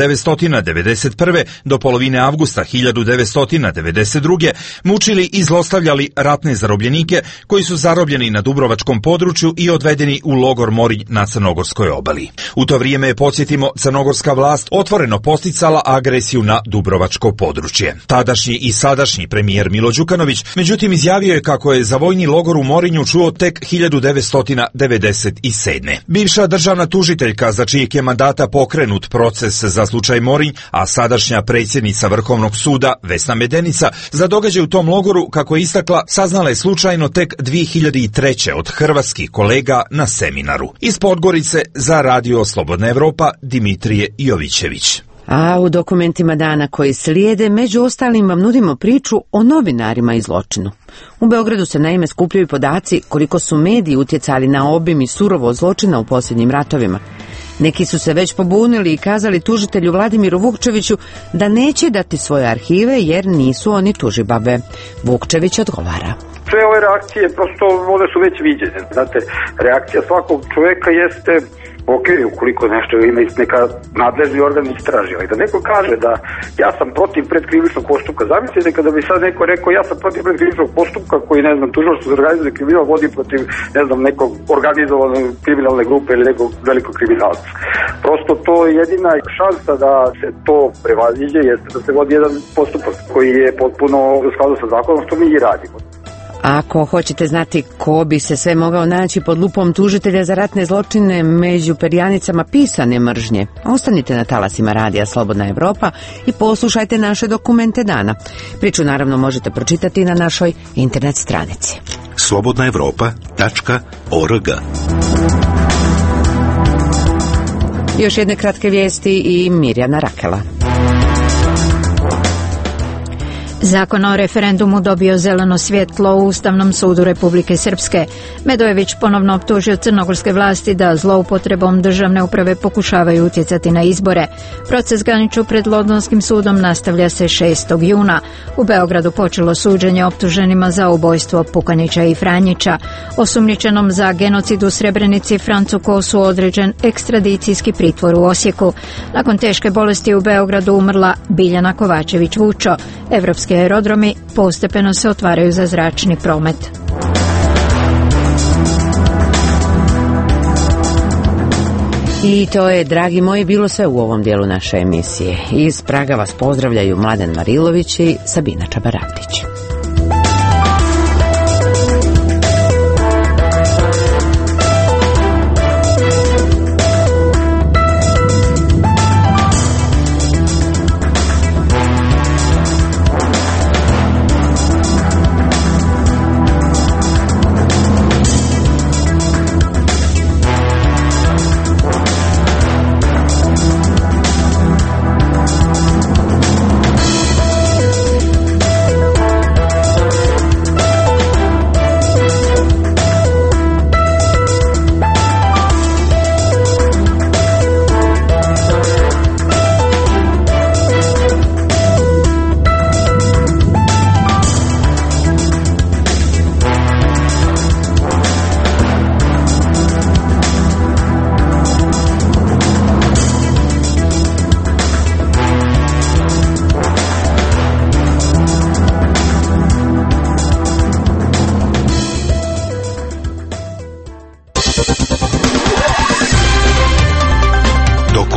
1991. do polovine avgusta 1992. mučili i zlostavljali ratne zarobljenike koji su zarobljeni na Dubrovačkom području i odvedeni u logor Morinj na Crnogorskoj obali. U to vrijeme je, podsjetimo, crnogorska vlast otvoreno posticala agresiju na Dubrovačko područje. Tadašnji i sadašnji premijer Milo Đukanović međutim izjavio je kako je za vojni logor u Morinju čuo tek 1997. Bivša državna tužiteljka, za čijeg je mandata pokrenut proces za slučaj Morinj, a sadašnja predsjednica Vrhovnog suda Vesna Medenica, za događaj u tom logoru, kako je istakla, saznala je slučajno tek 2003. od hrvatskih kolega na seminaru. Iz Podgorice za Radio Slobodna Evropa Dimitrije Jovićević. A u dokumentima dana koji slijede, među ostalim vam nudimo priču o novinarima i zločinu. U Beogradu se naime skupljaju podaci koliko su mediji utjecali na obim i surovo zločina u posljednjim ratovima. Neki su se već pobunili i kazali tužitelju Vladimiru Vukčeviću da neće dati svoje arhive jer nisu oni tužibabe. Vukčević odgovara. Sve ove reakcije prosto one su već viđene. Znate, reakcija svakog čovjeka jeste ok, ukoliko nešto ima neka nadležni organ istraži, ali da neko kaže da ja sam protiv predkrivičnog postupka, zamislite kada bi sad neko rekao ja sam protiv predkrivičnog postupka koji, ne znam, tužilaštvo za organizovani kriminal vodi protiv, ne znam, nekog organizovane kriminalne grupe ili nekog velikog kriminalca. Prosto to je jedina šansa da se to prevaziđe, jeste da se vodi jedan postupak koji je potpuno u skladu sa zakonom, što mi i radimo. Ako hoćete znati ko bi se sve mogao naći pod lupom tužitelja za ratne zločine među perjanicama pisane mržnje, ostanite na talasima Radija Slobodna Evropa i poslušajte naše dokumente dana. Priču naravno možete pročitati na našoj internet stranici. slobodnaevropa.org. Još jedne kratke vijesti i Mirjana Rakela. Zakon o referendumu dobio zeleno svjetlo u Ustavnom sudu Republike Srpske. Medojević ponovno optužio crnogorske vlasti da zloupotrebom državne uprave pokušavaju utjecati na izbore. Proces graniču pred Londonskim sudom nastavlja se 6. juna. U Beogradu počelo suđenje optuženima za ubojstvo Pukanića i Franjića. Osumnjičenom za genocid u Srebrenici Francu Kosu određen ekstradicijski pritvor u Osijeku. Nakon teške bolesti u Beogradu umrla Biljana Kovačević-Vučo. Evropski aerodromi postepeno se otvaraju za zračni promet. I to je, dragi moji, bilo sve u ovom dijelu naše emisije. Iz Praga vas pozdravljaju Mladen Marilović i Sabina Čabaratić.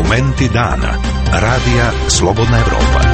Dokumenti dana. Radija Slobodna Evropa.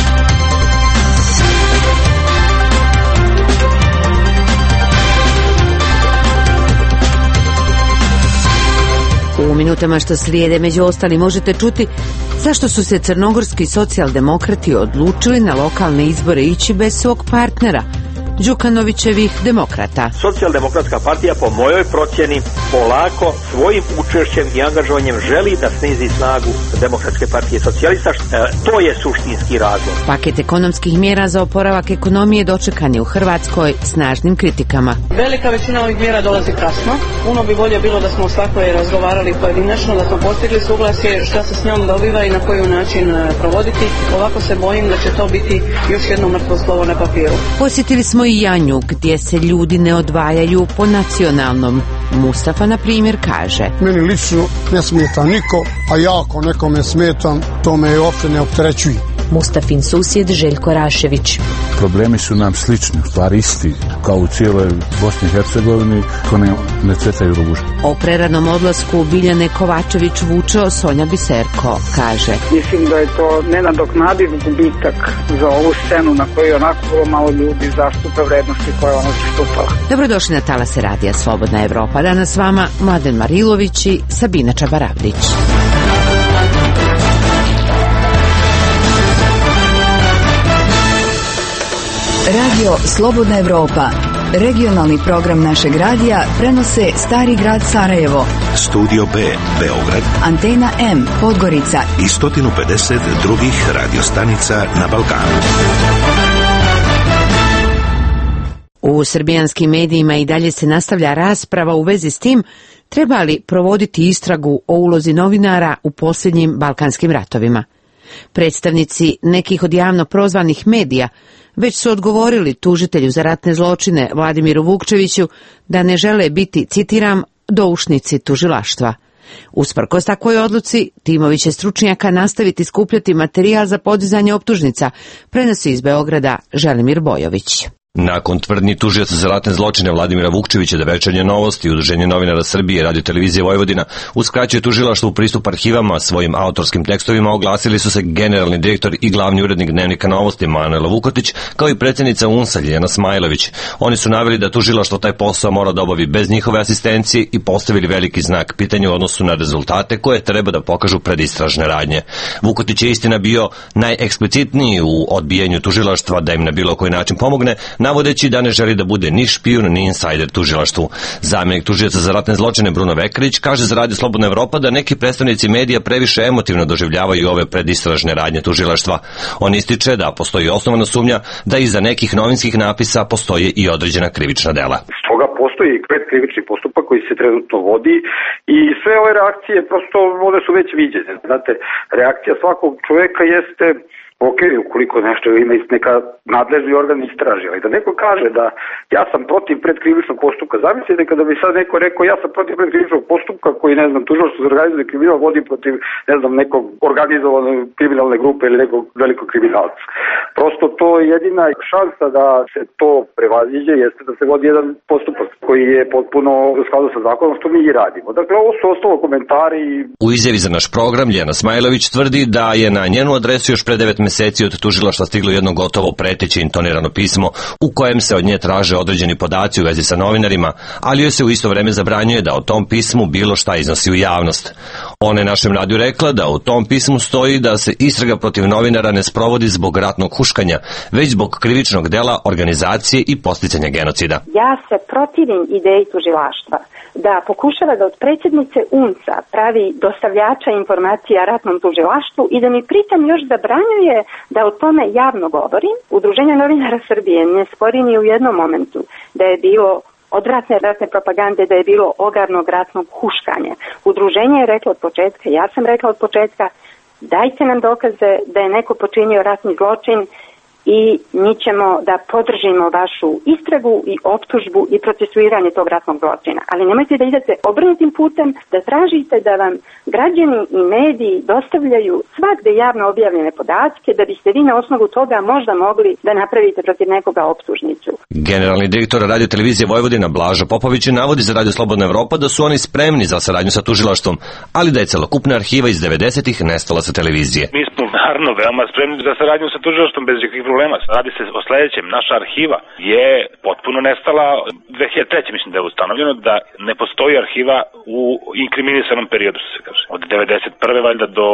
U minutama što slijede, među ostali, možete čuti zašto su se crnogorski socijaldemokrati odlučili na lokalne izbore ići bez svog partnera, Đukanovićevih demokrata. Socijaldemokratska partija, po mojoj procjeni, polako svojim učešćem i angažovanjem želi da snizi snagu Demokratske partije socijalista. To je suštinski razlog. Paket ekonomskih mjera za oporavak ekonomije dočekan je u Hrvatskoj snažnim kritikama. Velika većina ovih mjera dolazi kasno. Puno bi bolje bilo da smo o svakoj razgovarali pojedinačno, da smo postigli suglasje šta se s njom dobiva i na koji način provoditi. Ovako se bojim da će to biti još jedno mrtvo slovo na papiru. Posjetili smo i Janju, gdje se ljudi ne odvajaju po nacionalnom. Mustafa, na primjer, kaže: Meni lično ne smeta niko, a ja ako nekome smetam, to me uopšte ne opterećuje. Mustafin susjed Željko Rašević. Problemi su nam slični, u stvari isti, kao u cijeloj Bosni i Hercegovini, ko ne cvetaju ruže. O preranom odlasku Biljane Kovačević Vučeo Sonja Biserko kaže: Mislim da je to nenadoknadiv gubitak za ovu scenu na kojoj onako vrlo malo ljudi zastupa vrednosti koje ona zastupala. Dobrodošli na talase Radija Slobodna Evropa. Danas s vama Mladen Marilović i Sabina Čabaravdić. Radio Slobodna Evropa, regionalni program našeg radija, prenose Stari grad Sarajevo, Studio B, Beograd, Antena M, Podgorica i 150 drugih radiostanica na Balkanu. U srbijanskim medijima i dalje se nastavlja rasprava u vezi s tim treba li provoditi istragu o ulozi novinara u posljednjim balkanskim ratovima. Predstavnici nekih od javno prozvanih medija već su odgovorili tužitelju za ratne zločine Vladimiru Vukčeviću da ne žele biti, citiram, doušnici tužilaštva. Usprkos takvoj odluci, timovi će stručnjaka nastaviti skupljati materijal za podizanje optužnica, prenosi iz Beograda Želimir Bojović. Nakon tvrdnji tužioca za ratne zločine Vladimira Vukčevića da Večernje novosti i Udruženje novinara Srbije i Radio televizije Vojvodina uskraćuje tužilaštvu pristup arhivama svojim autorskim tekstovima, oglasili su se generalni direktor i glavni urednik Dnevnika novosti Manojla Vukotić, kao i predsjednica UNS-a Ljiljana Smajlović. Oni su naveli da tužilaštvo taj posao mora da obavi bez njihove asistencije i postavili veliki znak pitanja u odnosu na rezultate koje treba da pokažu predistražne radnje. Vukotić je istina bio najeksplicitniji u odbijanju tužilaštva da im na bilo koji način pomogne, navodeći da ne želi da bude ni špijun ni insajder tužilaštvu. Zamjenik tužioca za ratne zločine Bruno Vekarić kaže za Radio Slobodna Evropa da neki predstavnici medija previše emotivno doživljavaju ove predistražne radnje tužilaštva. On ističe da postoji osnovana sumnja da iza nekih novinskih napisa postoje i određena krivična dela. Stoga postoji krivični postupak koji se trenutno vodi i sve ove reakcije prosto one su već viđene. Znate, reakcija svakog čoveka jeste ok, ukoliko nešto ima neka nadležni organ istraži, ali da neko kaže da ja sam protiv predkrivičnog postupka. Zamislite kada bi sad neko rekao ja sam protiv predkrivičnog postupka koji, ne znam, tužilaštvo za organizovani kriminal vodi protiv, ne znam, nekog organizovane kriminalne grupe ili nekog velikog kriminalca. Prosto to je jedina šansa da se to prevaziđe, jeste da se vodi jedan postupak koji je potpuno u skladu sa zakonom, što mi i radimo. Dakle, ovo su ostalo komentari. U izjavi za naš program Ljiljana Smajlović tvrdi da je na njenu adresu još pre 9 meseci od tužilaštva stiglo jedno gotovo preteće intonirano pismo u kojem se od nje traže određeni podaci u vezi sa novinarima, ali joj se u isto vreme zabranjuje da o tom pismu bilo šta iznosi u javnost. Ona je našem radiju rekla da u tom pismu stoji da se istraga protiv novinara ne sprovodi zbog ratnog huškanja, već zbog krivičnog dela, organizacije i posticanja genocida. Ja se protivim ideji tužilaštva da pokušava da od predsjednice UNS-a pravi dostavljača informacija ratnom tužilaštvu i da mi pritom još zabranjuje da o tome javno govorim. Udruženje novinara Srbije ne spori ni u jednom momentu da je bilo od ratne propagande, da je bilo ogarnog ratnog huškanja. Udruženje je reklo od početka, ja sam rekla od početka, dajte nam dokaze da je neko počinio ratni zločin i mi ćemo da podržimo vašu istragu i optužbu i procesuiranje tog ratnog zločina. Ali nemojte da idete obrnutim putem, da tražite da vam građani i mediji dostavljaju svagde javno objavljene podatke da biste vi na osnovu toga možda mogli da napravite protiv nekoga optužnicu. Generalni direktor Radio televizije Vojvodina Blaža Popović navodi za Radio Slobodna Evropa da su oni spremni za saradnju sa tužilaštvom, ali da je celokupna arhiva iz 90-ih nestala sa televizije. Mi smo naravno veoma spremni za saradnju sa tužilaštvom bez ikakvih problema. Radi se o sledećem. Naša arhiva je potpuno nestala 2003. Mislim da je ustanovljeno da ne postoji arhiva u inkriminisanom periodu, se kaže. Od 91. valjda do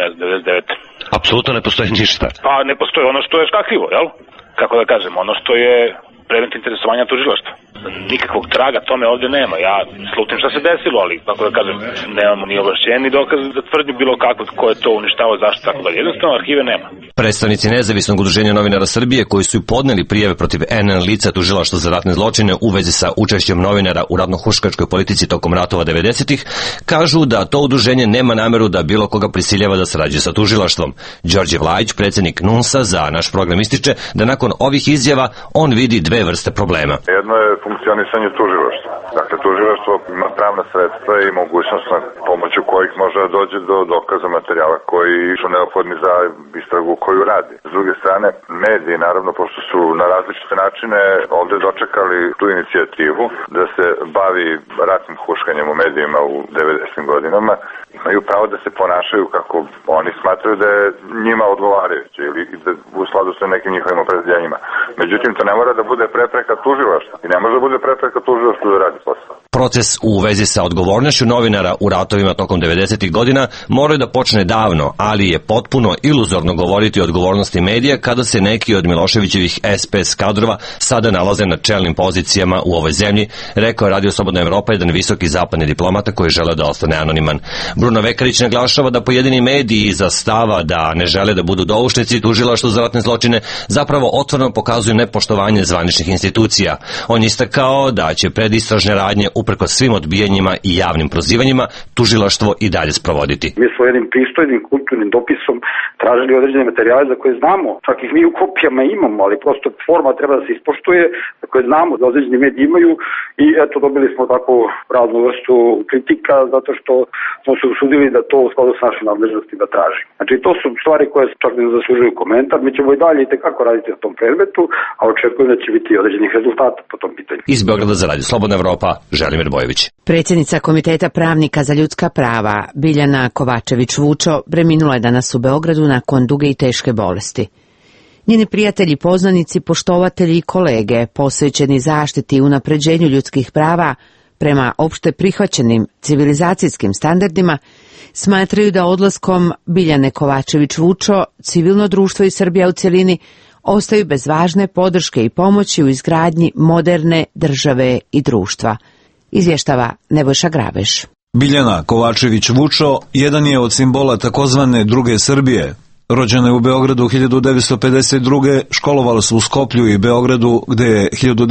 99. Apsolutno ne postoji ništa. Pa ne postoji ono što je škakljivo, jel? Kako da kažem, ono što je predmet interesovanja tužilaštva. Nikakvog traga tome ovde nema. Ja slutim šta se desilo, ali kako da kažem, nemamo ni ovlašćenja ni dokaz za tvrdnju bilo kako, ko je to uništavao, zašto, tako dalje. Jednostavno arhive nema. Predstavnici Nezavisnog udruženja novinara Srbije koji su podneli prijave protiv NN lica tužilaštva za ratne zločine u vezi sa učešćem novinara u ratno-huškačkoj politici tokom ratova 90-ih, kažu da to udruženje nema nameru da bilo koga prisiljava da sarađuje sa tužilaštvom. Đorđe Vlajić, predsjednik NUNS-a, za naš program ističe da nakon ovih izjava on vidi dve vrste problema. Jedno je funkcionisanje tužilaštva. Dakle, tužilaštvo ima pravna sredstva i mogućnost pomoću kojih može da dođe do dokaza materijala koji su neophodni za istragu koju radi. S druge strane, mediji, naravno, pošto su na različite načine ovde dočekali tu inicijativu da se bavi ratnim huškanjem u medijima u 90. godinama, imaju pravo da se ponašaju kako oni smatraju da je njima odgovarajuće ili da u skladu sa nekim njihovim opredeljenjima. Međutim, to ne mora da bude prepreka tužilaštva i ne može da bude prepreka tužilaštva da radi posao. Proces u vezi sa odgovornošću novinara u ratovima tokom 90. godina moraju da počne davno, ali je potpuno iluzorno govoriti o odgovornosti medija kada se neki od Miloševićevih SPS kadrova sada nalaze na čelnim pozicijama u ovoj zemlji, rekao je Radio Slobodna Evropa jedan visoki zapadni diplomata koji žele da ostane anoniman. Bruno Vekarić naglašava da pojedini mediji iza stava da ne žele da budu doušnici tužilaštvu za ratne zločine zapravo otvoreno pokazuju nepoštovanje zvaničnih institucija. On istakao da će predistražne radnje uprkos svim odbijanjima i javnim prozivanjima tužilaštvo i dalje sprovoditi. Mi smo jednim pristojnim kulturnim dopisom tražili određene materijale za koje znamo, čak ih mi u kopijama imamo, ali prosto forma treba da se ispoštuje, za koje znamo da određeni mediji imaju i eto dobili smo tako raznu vrstu kritika zato što smo se usudili da to u skladu s našim nadležnosti da traži. Znači to su stvari koje čak ne zaslužuju komentar, mi ćemo i dalje i tekako raditi na tom predmetu, a očekujem da će biti određenih rezultata po tom pitanju. Iz Beograda za Radio Slobodna Evropa, Želimir Bojović. Predsjednica Komiteta pravnika za ljudska prava Biljana Kovačević-Vučo preminula je danas u Beogradu nakon duge i teške bolesti. Njeni prijatelji, poznanici, poštovatelji i kolege posvećeni zaštiti i unapređenju ljudskih prava prema opšte prihvaćenim civilizacijskim standardima smatraju da odlaskom Biljane Kovačević-Vučo civilno društvo i Srbija u cjelini ostaju bez važne podrške i pomoći u izgradnji moderne države i društva. Izvještava Nebojša Grabeš. Biljana Kovačević-Vučo jedan je od simbola takozvane druge Srbije. Rođena je u Beogradu 1952. Školovala se u Skoplju i Beogradu, gde je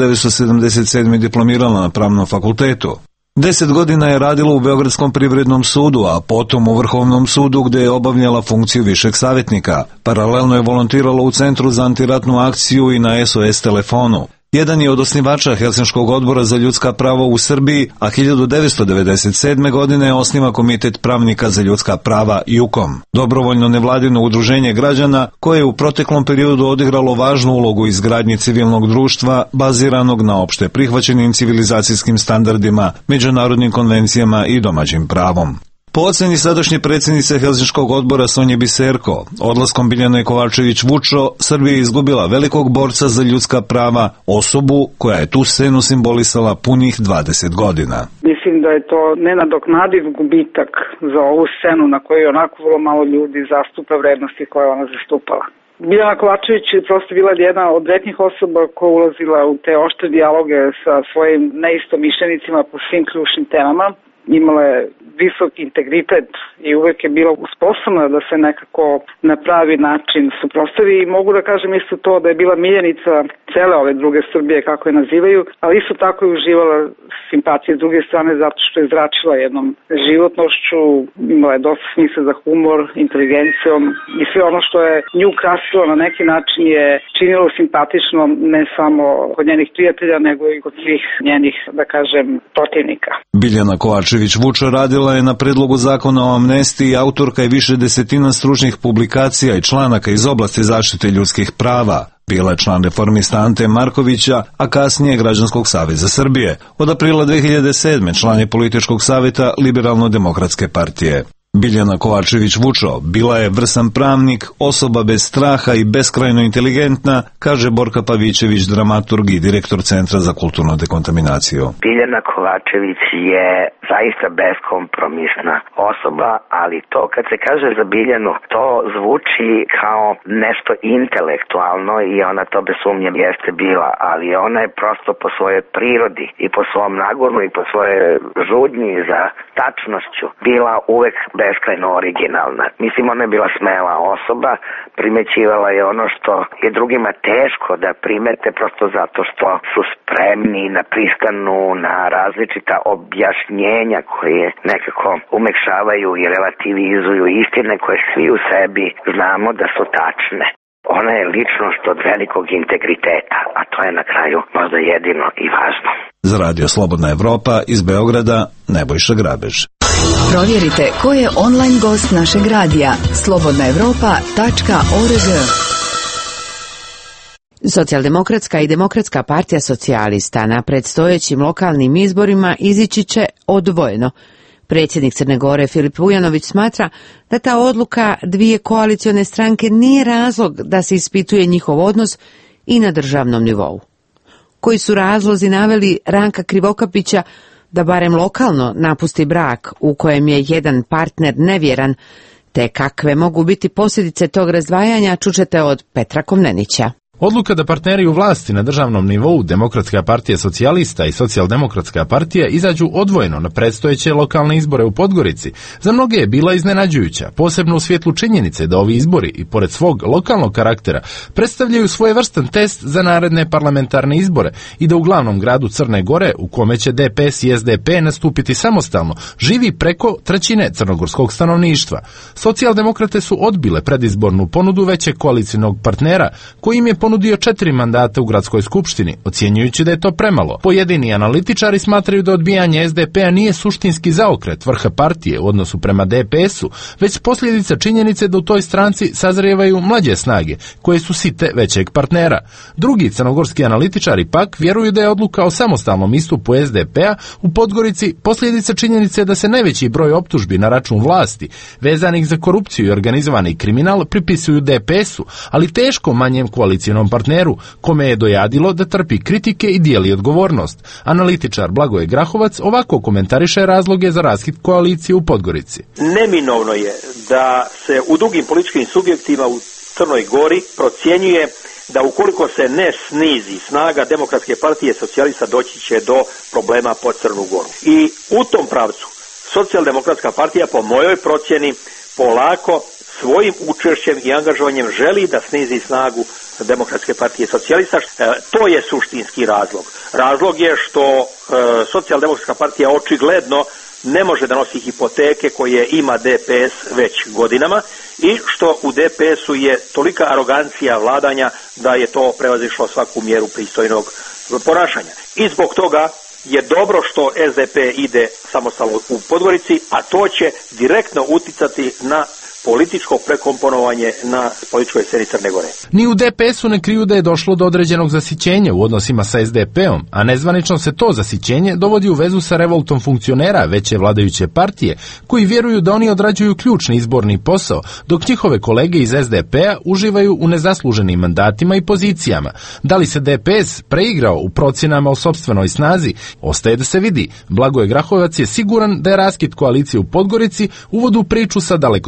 1977. diplomirala na Pravnom fakultetu. 10 godina je radila u Beogradskom privrednom sudu, a potom u Vrhovnom sudu gde je obavljala funkciju višeg savjetnika. Paralelno je volontirala u Centru za antiratnu akciju i na SOS telefonu. Jedan je od osnivača Helsinškog odbora za ljudska prava u Srbiji, a 1997. godine osniva Komitet pravnika za ljudska prava JUKOM, dobrovoljno nevladino udruženje građana koje je u proteklom periodu odigralo važnu ulogu u izgradnji civilnog društva baziranog na opšte prihvaćenim civilizacijskim standardima, međunarodnim konvencijama i domaćim pravom. Po oceni sadašnje predsjednice Helsinškog odbora Sonje Biserko, odlaskom Biljane Kovačević-Vučo, Srbija je izgubila velikog borca za ljudska prava, osobu koja je tu scenu simbolisala punih 20 godina. Mislim da je to nenadoknadiv gubitak za ovu scenu na kojoj onako vrlo malo ljudi zastupa vrednosti koje ona zastupala. Biljana Kovačević je prosto bila jedna od retnih osoba koja ulazila u te oštre dijaloge sa svojim neistomišljenicima po svim ključnim temama. imala je visok integritet i uvek je bila sposobna da se nekako na pravi način suprotstavi i mogu da kažem isto to da je bila miljenica cele ove druge Srbije, kako je nazivaju, ali isto tako je uživala simpatije s druge strane zato što je zračila jednom životnošću, imala je dosta smisla za humor, inteligencijom i sve ono što je nju krasilo na neki način je činilo simpatično ne samo kod njenih prijatelja nego i kod svih njenih, da kažem, protivnika. Biljana Kovačević-Vučo radila je na predlogu zakona o amnestiji, autorka je više desetina stručnih publikacija i članaka iz oblasti zaštite ljudskih prava. Bila je član reformista Ante Markovića, a kasnije Građanskog saveza Srbije. Od aprila 2007. član je političkog savjeta Liberalno-demokratske partije. Biljana Kovačević-Vučo bila je vrsan pravnik, osoba bez straha i beskrajno inteligentna, kaže Borka Pavićević, dramaturg i direktor Centra za kulturnu dekontaminaciju. Biljana Kovačević je zaista beskompromisna osoba, ali to kad se kaže za Biljanu, to zvuči kao nešto intelektualno i ona to bez sumnje jeste bila, ali ona je prosto po svojoj prirodi i po svom nagonu i po svojoj žudnji za tačnošću bila uvek beskrajno originalna. Mislim, ona je bila smela osoba, primećivala je ono što je drugima teško da primete prosto zato što su spremni na pristanu, na različita objašnjenja koje nekako umekšavaju i relativizuju istine koje svi u sebi znamo da su tačne. Ona je ličnost od velikog integriteta, a to je na kraju možda jedino i važno. Za Radio Slobodna Evropa iz Beograda, Nebojša Grabež. Provjerite ko je online gost našeg radija. slobodnaevropa.org. Socijaldemokratska i Demokratska partija socijalista na predstojećim lokalnim izborima izići će odvojeno. Predsjednik Crne Gore Filip Vujanović smatra da ta odluka dvije koalicione stranke nije razlog da se ispituje njihov odnos i na državnom nivou. Koji su razlozi naveli Ranka Krivokapića da barem lokalno napusti brak u kojem je jedan partner nevjeran, te kakve mogu biti posljedice tog razdvajanja čućete od Petra Komnenića. Odluka da partneri u vlasti na državnom nivou Demokratska partija socijalista i Socijaldemokratska partija izađu odvojeno na predstojeće lokalne izbore u Podgorici za mnoge je bila iznenađujuća, posebno u svjetlu činjenice da ovi izbori i pored svog lokalnog karaktera predstavljaju svojevrstan test za naredne parlamentarne izbore i da u glavnom gradu Crne Gore, u kome će DPS i SDP nastupiti samostalno, živi preko trećine crnogorskog stanovništva. Socijaldemokrate su odbile predizbornu ponudu većeg koalicijnog partnera koji im je ponudio 4 mandata u gradskoj skupštini, ocjenjujući da je to premalo. Pojedini analitičari smatraju da odbijanje SDP-a nije suštinski zaokret vrha partije u odnosu prema DPS-u, već posljedica činjenice da u toj stranci sazrijevaju mlađe snage, koje su site većeg partnera. Drugi crnogorski analitičari pak vjeruju da je odluka o samostalnom istupu SDP-a u Podgorici posljedica činjenice da se najveći broj optužbi na račun vlasti, vezanih za korupciju i organizovani kriminal, pripisuju DPS-u, ali teško manjem koalicijnom partneru, kome je dojadilo da trpi kritike i dijeli odgovornost. Analitičar Blagoje Grahovac ovako komentariše razloge za raskid koalicije u Podgorici. Neminovno je da se u drugim političkim subjektima u Crnoj Gori procjenjuje da ukoliko se ne snizi snaga Demokratske partije socijalista doći će do problema po Crnu Goru. I u tom pravcu Socijaldemokratska partija po mojoj procjeni polako svojim učešćem i angažovanjem želi da snizi snagu Demokratske partije socijalista. To je suštinski razlog. Razlog je što Socijaldemokratska partija očigledno ne može da nosi hipoteke koje ima DPS već godinama i što u DPS-u je tolika arogancija vladanja da je to prevazišlo svaku mjeru pristojnog ponašanja. I zbog toga je dobro što SDP ide samostalno u Podgorici, a to će direktno uticati na političko prekomponovanje na političkoj sceni Crne Gore. Ni u DPS-u ne kriju da je došlo do određenog zasićenja u odnosima sa SDP-om, a nezvanično se to zasićenje dovodi u vezu sa revoltom funkcionera veće vladajuće partije, koji vjeruju da oni odrađuju ključni izborni posao, dok njihove kolege iz SDP-a uživaju u nezasluženim mandatima i pozicijama. Da li se DPS preigrao u procjenama o sopstvenoj snazi, ostaje da se vidi. Blagoje Grahovac je siguran da je raskid koalicije u Podgorici uvod u priču sa dalekosežnim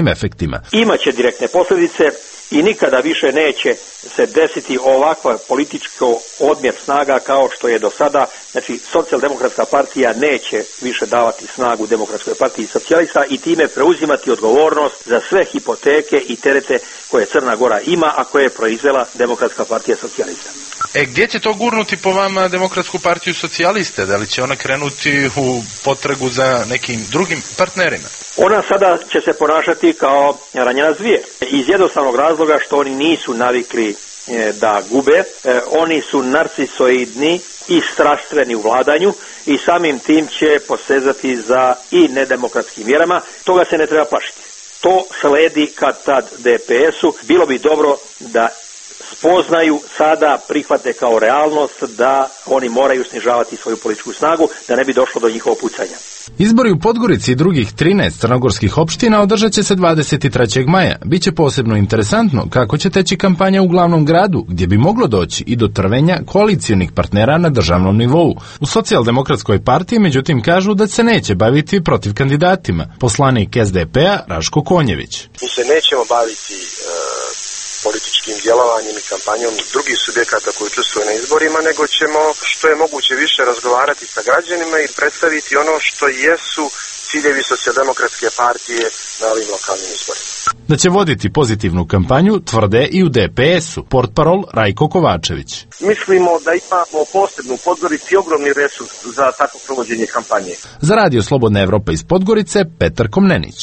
direktnim efektima. Imaće direktne posljedice i nikada više neće se desiti ovakva političko odmjer snaga kao što je do sada. Znači, Socijaldemokratska partija neće više davati snagu Demokratskoj partiji socijalista i time preuzimati odgovornost za sve hipoteke i terete koje Crna Gora ima, a koje je proizvela Demokratska partija socijalista. Gdje će to gurnuti po vama Demokratsku partiju socijaliste? Da li će ona krenuti u potragu za nekim drugim partnerima? Ona sada će se ponašati kao ranjena zvijer. Iz jednostavnog razloga što oni nisu navikli da gube. Oni su narcisoidni i strastveni u vladanju i samim tim će posezati za i nedemokratskim mjerama. Toga se ne treba plašiti. To sledi kad tad DPS-u. Bilo bi dobro da spoznaju, sada prihvate kao realnost da oni moraju snižavati svoju političku snagu, da ne bi došlo do njihovog pucanja. Izbori u Podgorici i drugih 13 crnogorskih opština održat će se 23. maja. Biće posebno interesantno kako će teći kampanja u glavnom gradu, gdje bi moglo doći i do trvenja koalicijonih partnera na državnom nivou. U Socijaldemokratskoj partiji, međutim, kažu da se neće baviti protiv kandidatima. Poslanik SDP-a Raško Konjević. Mi se nećemo baviti političkim djelovanjem i kampanjom drugih subjekata koji učestvuju na izborima, nego ćemo što je moguće više razgovarati sa građanima i predstaviti ono što jesu ciljevi Socijaldemokratske partije na ovim lokalnim izborima. Da će voditi pozitivnu kampanju tvrde i u DPS-u, portparol Rajko Kovačević. Mislimo da imamo posebnu u Podgorici ogromni resurs za takvo provođenje kampanje. Za Radio Slobodna Evropa iz Podgorice, Petar Komnenić.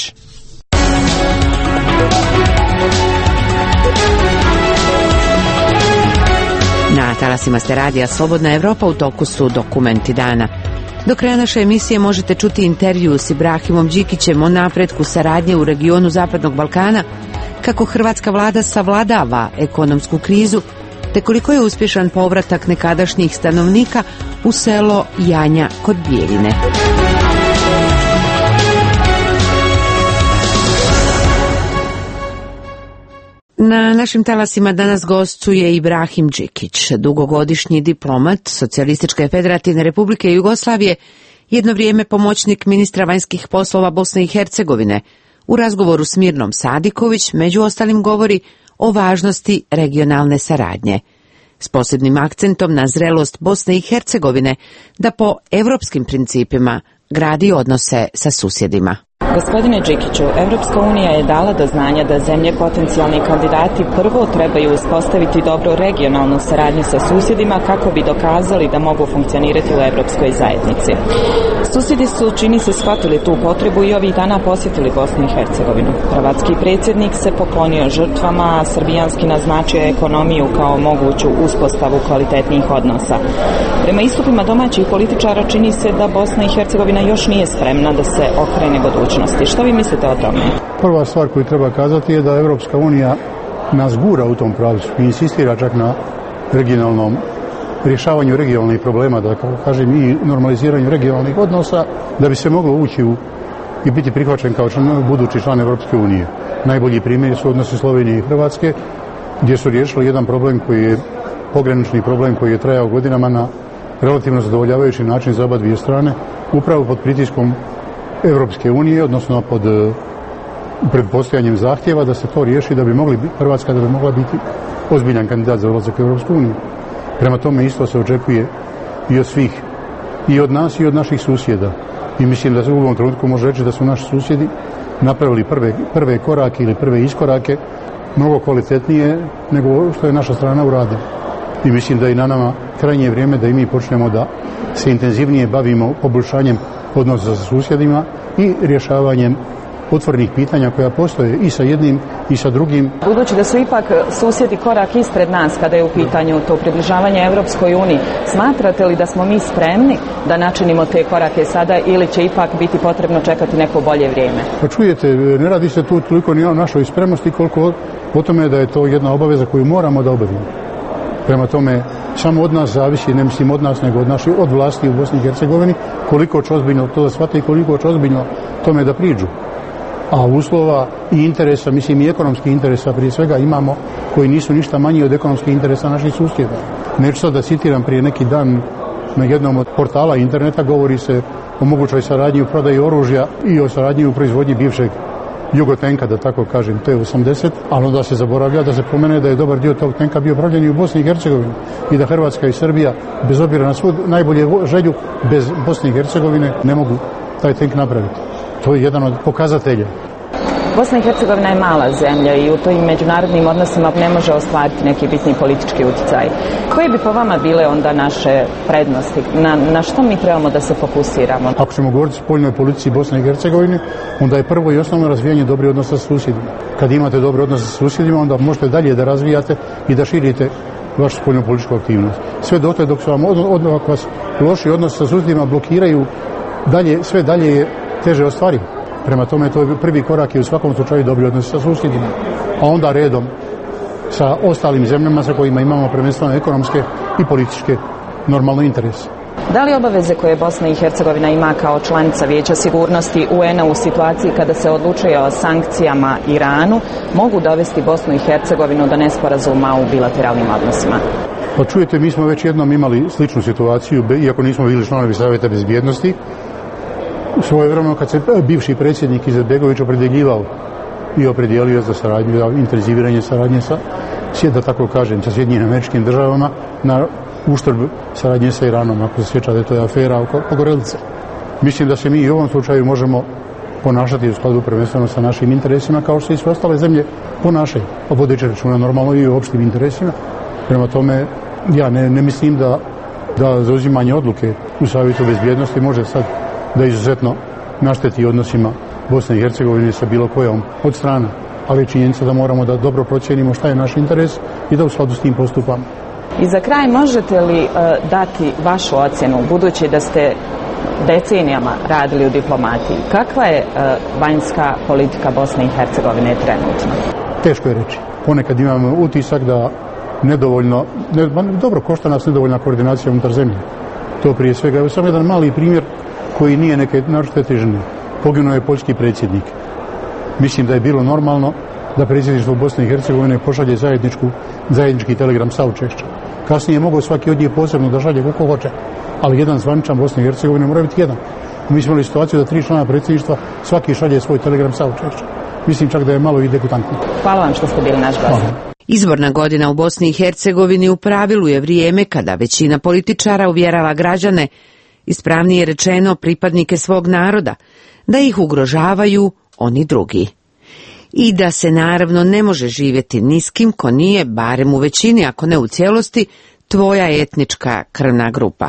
Na talasima ste radija Slobodna Evropa, u toku su dokumenti dana. Do kraja naše emisije možete čuti intervju s Ibrahimom Đikićem o napretku saradnje u regionu Zapadnog Balkana, kako hrvatska vlada savladava ekonomsku krizu, te koliko je uspješan povratak nekadašnjih stanovnika u selo Janja kod Bijeljine. Na našim talasima danas gostuje Ibrahim Đikić, dugogodišnji diplomat Socijalističke federativne republike Jugoslavije, jedno vrijeme pomoćnik ministra vanjskih poslova Bosne i Hercegovine. U razgovoru s Mirnom Sadiković među ostalim govori o važnosti regionalne saradnje, s posebnim akcentom na zrelost Bosne i Hercegovine da po evropskim principima gradi odnose sa susjedima. Gospodine Đikiću, Evropska unija je dala do znanja da zemlje potencijalni kandidati prvo trebaju uspostaviti dobru regionalnu saradnju sa susjedima kako bi dokazali da mogu funkcionirati u Evropskoj zajednici. Susjedi su, čini se, shvatili tu potrebu i ovih dana posjetili Bosnu i Hercegovinu. Hrvatski predsjednik se poklonio žrtvama, a srbijanski naznačio ekonomiju kao moguću uspostavu kvalitetnih odnosa. Prema istupima domaćih političara čini se da Bosna i Hercegovina još nije spremna da se okrene budućnosti. Što vi mislite o tome? Prva stvar koju treba kazati je da Evropska unija nas gura u tom pravcu i insistira čak na regionalnom rješavanju regionalnih problema, da kažem i normaliziranju regionalnih odnosa, da bi se moglo ući i biti prihvaćen kao budući član Evropske unije. Najbolji primjer su odnosi Slovenije i Hrvatske, gdje su riješili jedan problem koji je pogranični problem koji je trajao godinama na relativno zadovoljavajući način za oba dvije strane, upravo pod pritiskom Evropske unije, odnosno pod predpostojanjem zahtjeva da se to riješi da bi Hrvatska da bi mogla biti ozbiljan kandidat za ulazak u Evropsku uniju. Prema tome isto se očekuje i od svih, i od nas i od naših susjeda. I mislim da se u ovom trenutku može reći da su naši susjedi napravili prve korake ili prve iskorake mnogo kvalitetnije nego što je naša strana uradila. I mislim da i na nama krajnje vrijeme da i mi počnemo da se intenzivnije bavimo poboljšanjem odnosa sa susjedima i rješavanjem otvorenih pitanja koja postoje i sa jednim i sa drugim. Budući da su ipak susjedi korak ispred nas kada je u pitanju to približavanje Evropskoj uniji, smatrate li da smo mi spremni da načinimo te korake sada ili će ipak biti potrebno čekati neko bolje vrijeme? Pa čujete, ne radi se tu toliko ni o našoj spremnosti koliko o tome da je to jedna obaveza koju moramo da obavimo. Prema tome, samo od nas zavisi, ne mislim od nas, nego od vlasti u Bosni i Hercegovini, koliko će ozbiljno to da shvate i koliko će ozbiljno tome da priđu. A uslova i interesa, mislim i ekonomskih interesa prije svega imamo, koji nisu ništa manji od ekonomskih interesa naših susjeda. Neću sad da citiram, prije neki dan na jednom od portala interneta govori se o mogućoj saradnji u prodaji oružja i o saradnji u proizvodnji bivšeg jugotenka, da tako kažem, T-80, ali onda se zaboravlja da se pomene da je dobar dio tog tenka bio pravljen i u Bosni i Hercegovini i da Hrvatska i Srbija, bez obzira na svu najbolje želju, bez Bosne i Hercegovine ne mogu taj tenk napraviti. To je jedan od pokazatelja. Bosna i Hercegovina je mala zemlja i u tojim međunarodnim odnosima ne može ostvariti neki bitni politički utjecaj. Koje bi po vama bile onda naše prednosti? Na što mi trebamo da se fokusiramo? Ako ćemo govoriti o spoljnoj politici Bosne i Hercegovine, onda je prvo i osnovno razvijanje dobrih odnosa sa susjedima. Kad imate dobre odnose sa susjedima, onda možete dalje da razvijate i da širite vašu spoljnu političku aktivnost. Sve dotle dok su vam vas loši odnosi sa susjedima blokiraju, sve dalje je teže ostvarivo. Prema tome, to je prvi korak i u svakom slučaju dobri odnosi sa susjedima, a onda redom sa ostalim zemljama sa kojima imamo prvenstveno ekonomske i političke normalne interese. Da li obaveze koje Bosna i Hercegovina ima kao članica Vijeća sigurnosti UN-a u situaciji kada se odlučuje o sankcijama Iranu mogu dovesti Bosnu i Hercegovinu do nesporazuma u bilateralnim odnosima? Pa čujete, mi smo već jednom imali sličnu situaciju, iako nismo bili članovi Savjeta bezbjednosti. Svojevremeno kad se bivši predsjednik Izetbegović opredijelio za saradnju, za intenziviranje saradnje sa Sjedinjenim Američkim Državama na uštrb saradnje sa Iranom, ako se sjećate, to je afera oko Pogorelice. Mislim da se mi i u ovom slučaju možemo ponašati u skladu prvenstveno sa našim interesima, kao što i sve ostale zemlje ponašaju, vodeći računa normalno i o opštim interesima. Prema tome, ja ne mislim da zauzimanje odluke u Savjetu bezbjednosti može sad da izuzetno našteti odnosima Bosne i Hercegovine sa bilo kojom od strana, ali je činjenica da moramo da dobro procijenimo šta je naš interes i da u skladu s tim postupamo. I za kraj, možete li dati vašu ocjenu, budući da ste decenijama radili u diplomatiji, kakva je vanjska politika Bosne i Hercegovine trenutno? Teško je reći. Ponekad imamo utisak da dobro košta nas nedovoljna koordinacija unutar zemlje. To prije svega, evo samo jedan mali primjer koji nije neke naročite težine. Poginuo je poljski predsjednik. Mislim da je bilo normalno da predsjedništvo Bosne i Hercegovine pošalje zajednički telegram saučešća. Kasnije je mogao svaki od njih posebno da šalje kako hoće, ali jedan zvaničan Bosne i Hercegovine mora biti jedan. Mi smo imali situaciju da 3 člana predsjedništva svaki šalje svoj telegram saučešća. Mislim čak da je malo i degutantno. Hvala vam što ste bili naš gost. Izborna godina u Bosni i Hercegovini u pravilu je vrijeme kada većina političara uvjerava građane, ispravnije rečeno pripadnike svog naroda, da ih ugrožavaju oni drugi. I da se naravno ne može živjeti ni s kim ko nije, barem u većini, ako ne u cijelosti, tvoja etnička krvna grupa.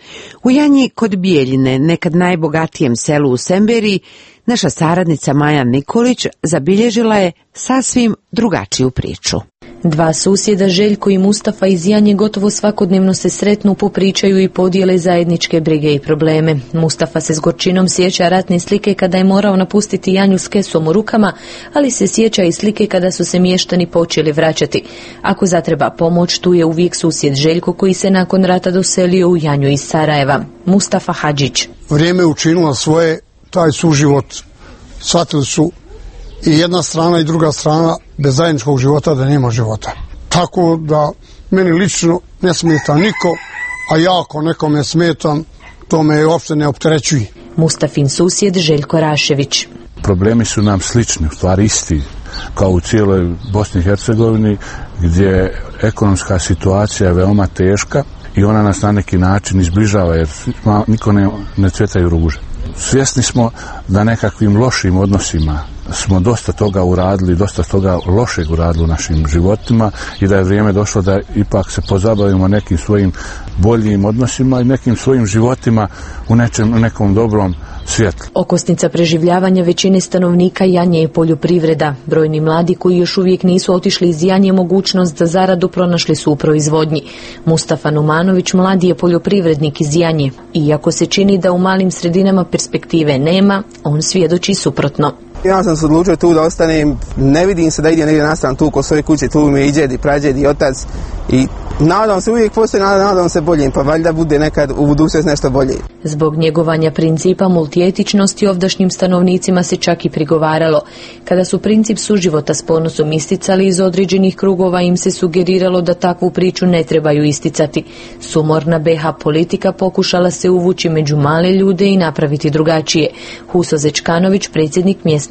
U Janji kod Bijeljine, nekad najbogatijem selu u Semberiji, naša saradnica Maja Nikolić zabilježila je sasvim drugačiju priču. Dva susjeda, Željko i Mustafa iz Janje, gotovo svakodnevno se sretnu, popričaju i podijele zajedničke brige i probleme. Mustafa se s gorčinom sjeća ratne slike kada je morao napustiti Janju s kesom u rukama, ali se sjeća i slike kada su se mještani počeli vraćati. Ako zatreba pomoć, tu je uvijek susjed Željko koji se nakon rata doselio u Janju iz Sarajeva. Mustafa Hadžić. Vrijeme je učinilo svoje, taj suživot shvatili su i jedna strana i druga strana bez zajedničkog života da nema života. Tako da meni lično ne smeta niko, a ja ako nekome smetam, to me uopšte ne opterećuje. Mustafin susjed Željko Rašević. Problemi su nam slični, u stvari isti, kao u cijeloj Bosni i Hercegovini, gdje ekonomska situacija je veoma teška i ona nas na neki način izbližava, jer niko ne cvjetaju ruže. Svjesni smo da nekakvim lošim odnosima smo dosta toga uradili, dosta toga lošeg uradili u našim životima i da je vrijeme došlo da ipak se pozabavimo nekim svojim boljim odnosima i nekim svojim životima u nekom dobrom svjetlu. Okosnica preživljavanja većine stanovnika Janje je poljoprivreda. Brojni mladi koji još uvijek nisu otišli iz Janje mogućnost za zaradu pronašli su u proizvodnji. Mustafa Numanović mladi je poljoprivrednik iz Janje. Iako se čini da u malim sredinama perspektive nema, on svjedoči suprotno. Ja sam se odlučio tu da ostanem, ne vidim se da idem negdje nastavim tu kod svoje kuće, tu mi je i djed i prađed i otac i nadam se, uvijek postoji nadam se boljem, pa valjda bude nekad u budućnosti nešto bolje. Zbog njegovanja principa multietičnosti ovdašnjim stanovnicima se čak i prigovaralo. Kada su princip suživota s ponosom isticali iz određenih krugova, im se sugeriralo da takvu priču ne trebaju isticati. Sumorna BH politika pokušala se uvući među male ljude i napraviti drugačije. Huso Zečkanović, predsjednik mjesne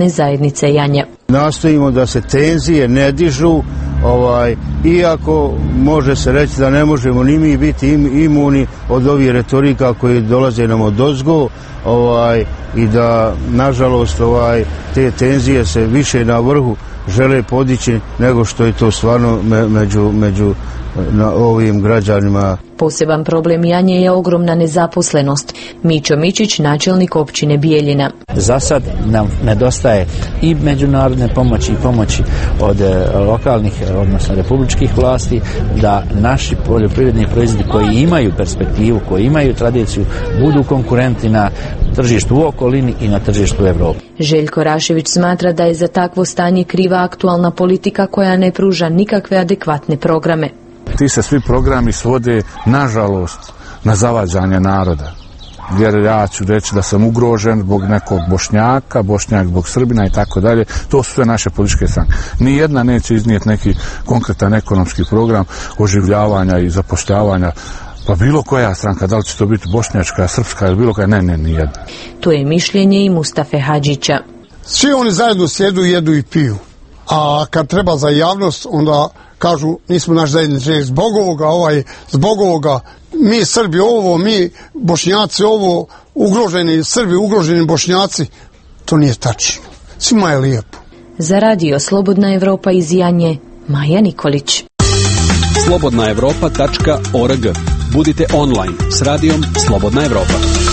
mesne zajednice Janja. Nastojimo da se tenzije ne dižu, iako može se reći da ne možemo ni mi biti imuni od ovih retorika koji dolaze nam od ozgo, i da nažalost te tenzije se više na vrhu žele podići nego što je to stvarno među ovim građanima. Poseban problem Janje je ogromna nezaposlenost. Mićo Mičić, načelnik općine Bijeljina. Za sad nam nedostaje i međunarodne pomoći i pomoći od lokalnih, odnosno republičkih vlasti, da naši poljoprivredni proizvodi koji imaju perspektivu, koji imaju tradiciju, budu konkurenti na tržištu u okolini i na tržištu Evrope. Željko Rašević smatra da je za takvo stanje kriva aktualna politika koja ne pruža nikakve adekvatne programe. Ti se svi programi svode, nažalost, na zavađanje naroda. Jer ja ću reći da sam ugrožen zbog nekog Bošnjaka, Bošnjak zbog Srbina i tako dalje. To su sve naše političke stranke. Nijedna neće iznijeti neki konkretan ekonomski program oživljavanja i zapošljavanja. Pa bilo koja stranka, da li će to biti bošnjačka, srpska ili bilo koja, ne, nijedna. To je mišljenje i Mustafe Hadžića. Svi oni zajedno sjedu, jedu i piju. A kad treba za javnost, onda kažu nismo naš zajednički zbog ovoga, mi Srbi ovo, mi Bošnjaci ovo, ugroženi Srbi, ugroženi Bošnjaci. To nije tačno. Svima je lijepo. Za radio Slobodna Evropa iz Janje, Maja Nikolić. slobodnaevropa.org. Budite online s radijom Slobodna Evropa.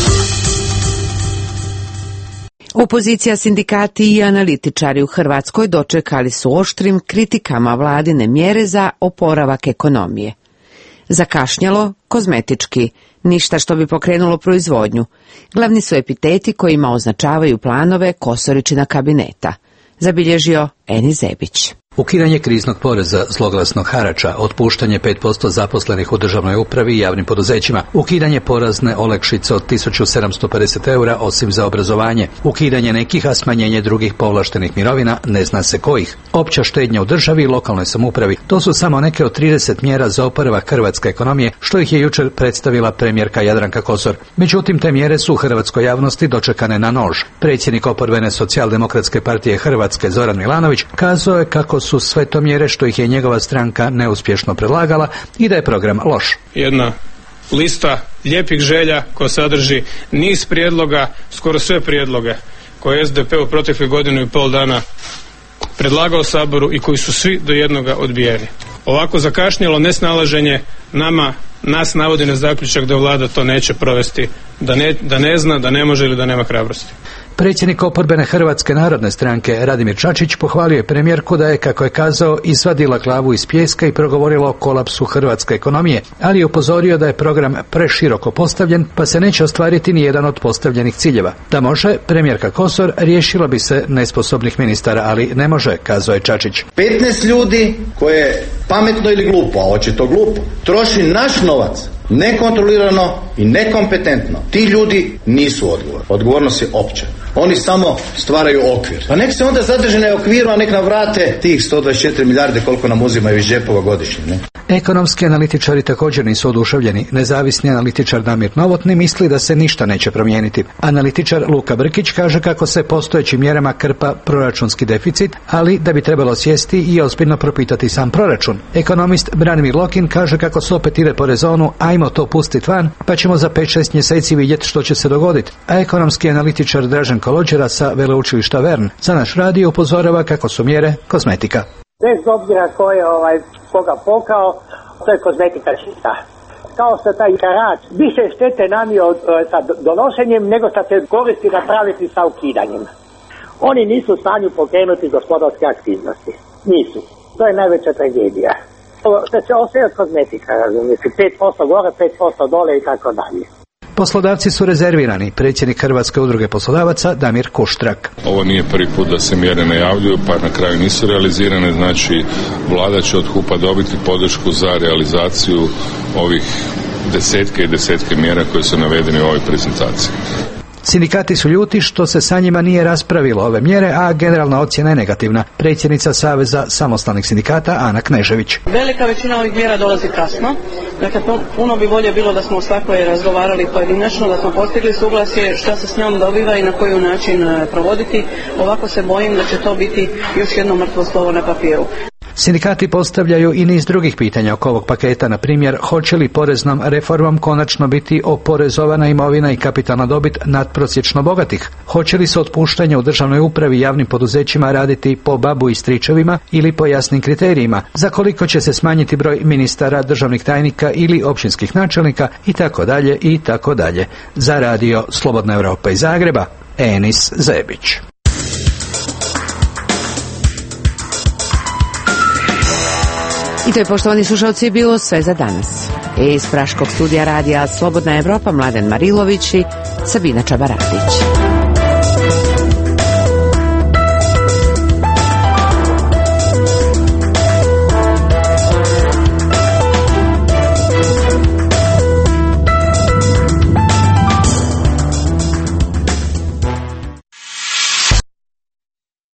Opozicija, sindikati i analitičari u Hrvatskoj dočekali su oštrim kritikama vladine mjere za oporavak ekonomije. Zakašnjelo, kozmetički, ništa što bi pokrenulo proizvodnju. Glavni su epiteti kojima označavaju planove Kosoričina kabineta, zabilježio Eni Zebić. Ukidanje kriznog poreza, zloglasnog harača, otpuštanje 5% zaposlenih u državnoj upravi i javnim poduzećima, ukidanje porazne olakšice od 1750 eura osim za obrazovanje, ukidanje nekih, a smanjenje drugih povlaštenih mirovina, ne zna se kojih, opća štednja u državi i lokalnoj samoupravi, to su samo neke od 30 mjera za oporavak hrvatske ekonomije, što ih je jučer predstavila premijerka Jadranka Kosor. Međutim, te mjere su u hrvatskoj javnosti dočekane na nož. Predsjednik oporbene Socijaldemokratske partije Hrvatske Zoran Milanović kazao je kako su sve to mjere što ih je njegova stranka neuspješno predlagala i da je program loš. Jedna lista lijepih želja koja sadrži niz prijedloga, skoro sve prijedloge koje je SDP u proteklih godinu i pol dana predlagao Saboru i koji su svi do jednoga odbijeni. Ovako zakašnjelo nesnalaženje nas navodi na zaključak da vlada to neće provesti, da ne zna, da ne može ili da nema hrabrosti. Predsjednik oporbene Hrvatske narodne stranke Radimir Čačić pohvalio je premijerku da je, kako je kazao, izvadila glavu iz pijeska i progovorila o kolapsu hrvatske ekonomije, ali je upozorio da je program preširoko postavljen pa se neće ostvariti ni jedan od postavljenih ciljeva. Da može, premijerka Kosor riješila bi se nesposobnih ministara, ali ne može, kazao je Čačić. 15 ljudi koje pametno ili glupo, a očito glupo, troši naš novac nekontrolirano i nekompetentno. Ti ljudi nisu odgovorni. Odgovornost je opća. Oni samo stvaraju okvir. Pa nek se onda zadrže na okviru, a nek nam vrate tih 124 milijarde koliko nam uzimaju iz džepova godišnje. Ne? Ekonomski analitičari također nisu oduševljeni. Nezavisni analitičar Damir Novotni misli da se ništa neće promijeniti. Analitičar Luka Brkić kaže kako se postojećim mjerama krpa proračunski deficit, ali da bi trebalo sjesti i ozbiljno propitati sam proračun. Ekonomist Branimir Lokin kaže kako se opet ide po rezonu ajmo to pustiti van, pa ćemo za 5-6 mjeseci vidjeti što će se dogoditi. A ekonomski analitičar Dražen Kolođera sa veleučilišta Vern za naš radio upozorava kako su mjere kozmetika. Bez obzira ko je koga pokao, to je kozmetika čista. Kao što taj harač više štete nanio sa donošenjem nego što se koristi napraviti sa ukidanjem. Oni nisu u stanju pokrenuti gospodarske aktivnosti. Nisu. To je najveća tragedija. Što će ostati kozmetika, razumijete, 5% gore, 5% dole i tako dalje. Poslodavci su rezervirani. Predsjednik Hrvatske udruge poslodavaca Damir Kuštrak. Ovo nije prvi put da se mjere najavljuju, pa na kraju nisu realizirane. Znači, vlada će od HUP-a dobiti podršku za realizaciju ovih desetke i desetke mjera koje su navedene u ovoj prezentaciji. Sindikati su ljuti što se sa njima nije raspravilo ove mjere, a generalna ocjena je negativna. Predsjednica Saveza samostalnih sindikata Ana Knežević. Velika većina ovih mjera dolazi kasno. Dakle, puno bi bolje bilo da smo o svakoj razgovarali pojedinačno, da smo postigli suglasje šta se s njom dobiva i na koji način provoditi. Ovako se bojim da će to biti još jedno mrtvo slovo na papiru. Sindikati postavljaju i niz drugih pitanja oko ovog paketa, na primjer, hoće li poreznom reformom konačno biti oporezovana imovina i kapitalna dobit nadprosječno bogatih? Hoće li se otpuštanje u državnoj upravi i javnim poduzećima raditi po babu i stričevima ili po jasnim kriterijima? Za koliko će se smanjiti broj ministara, državnih tajnika ili općinskih načelnika itd. itd. Za radio Slobodna Europa iz Zagreba, Enis Zebić. I to je, poštovani slušalci, bilo sve za danas. Iz Praškog studija radija Slobodna Evropa Mladen Marilović i Sabina Čabaradić.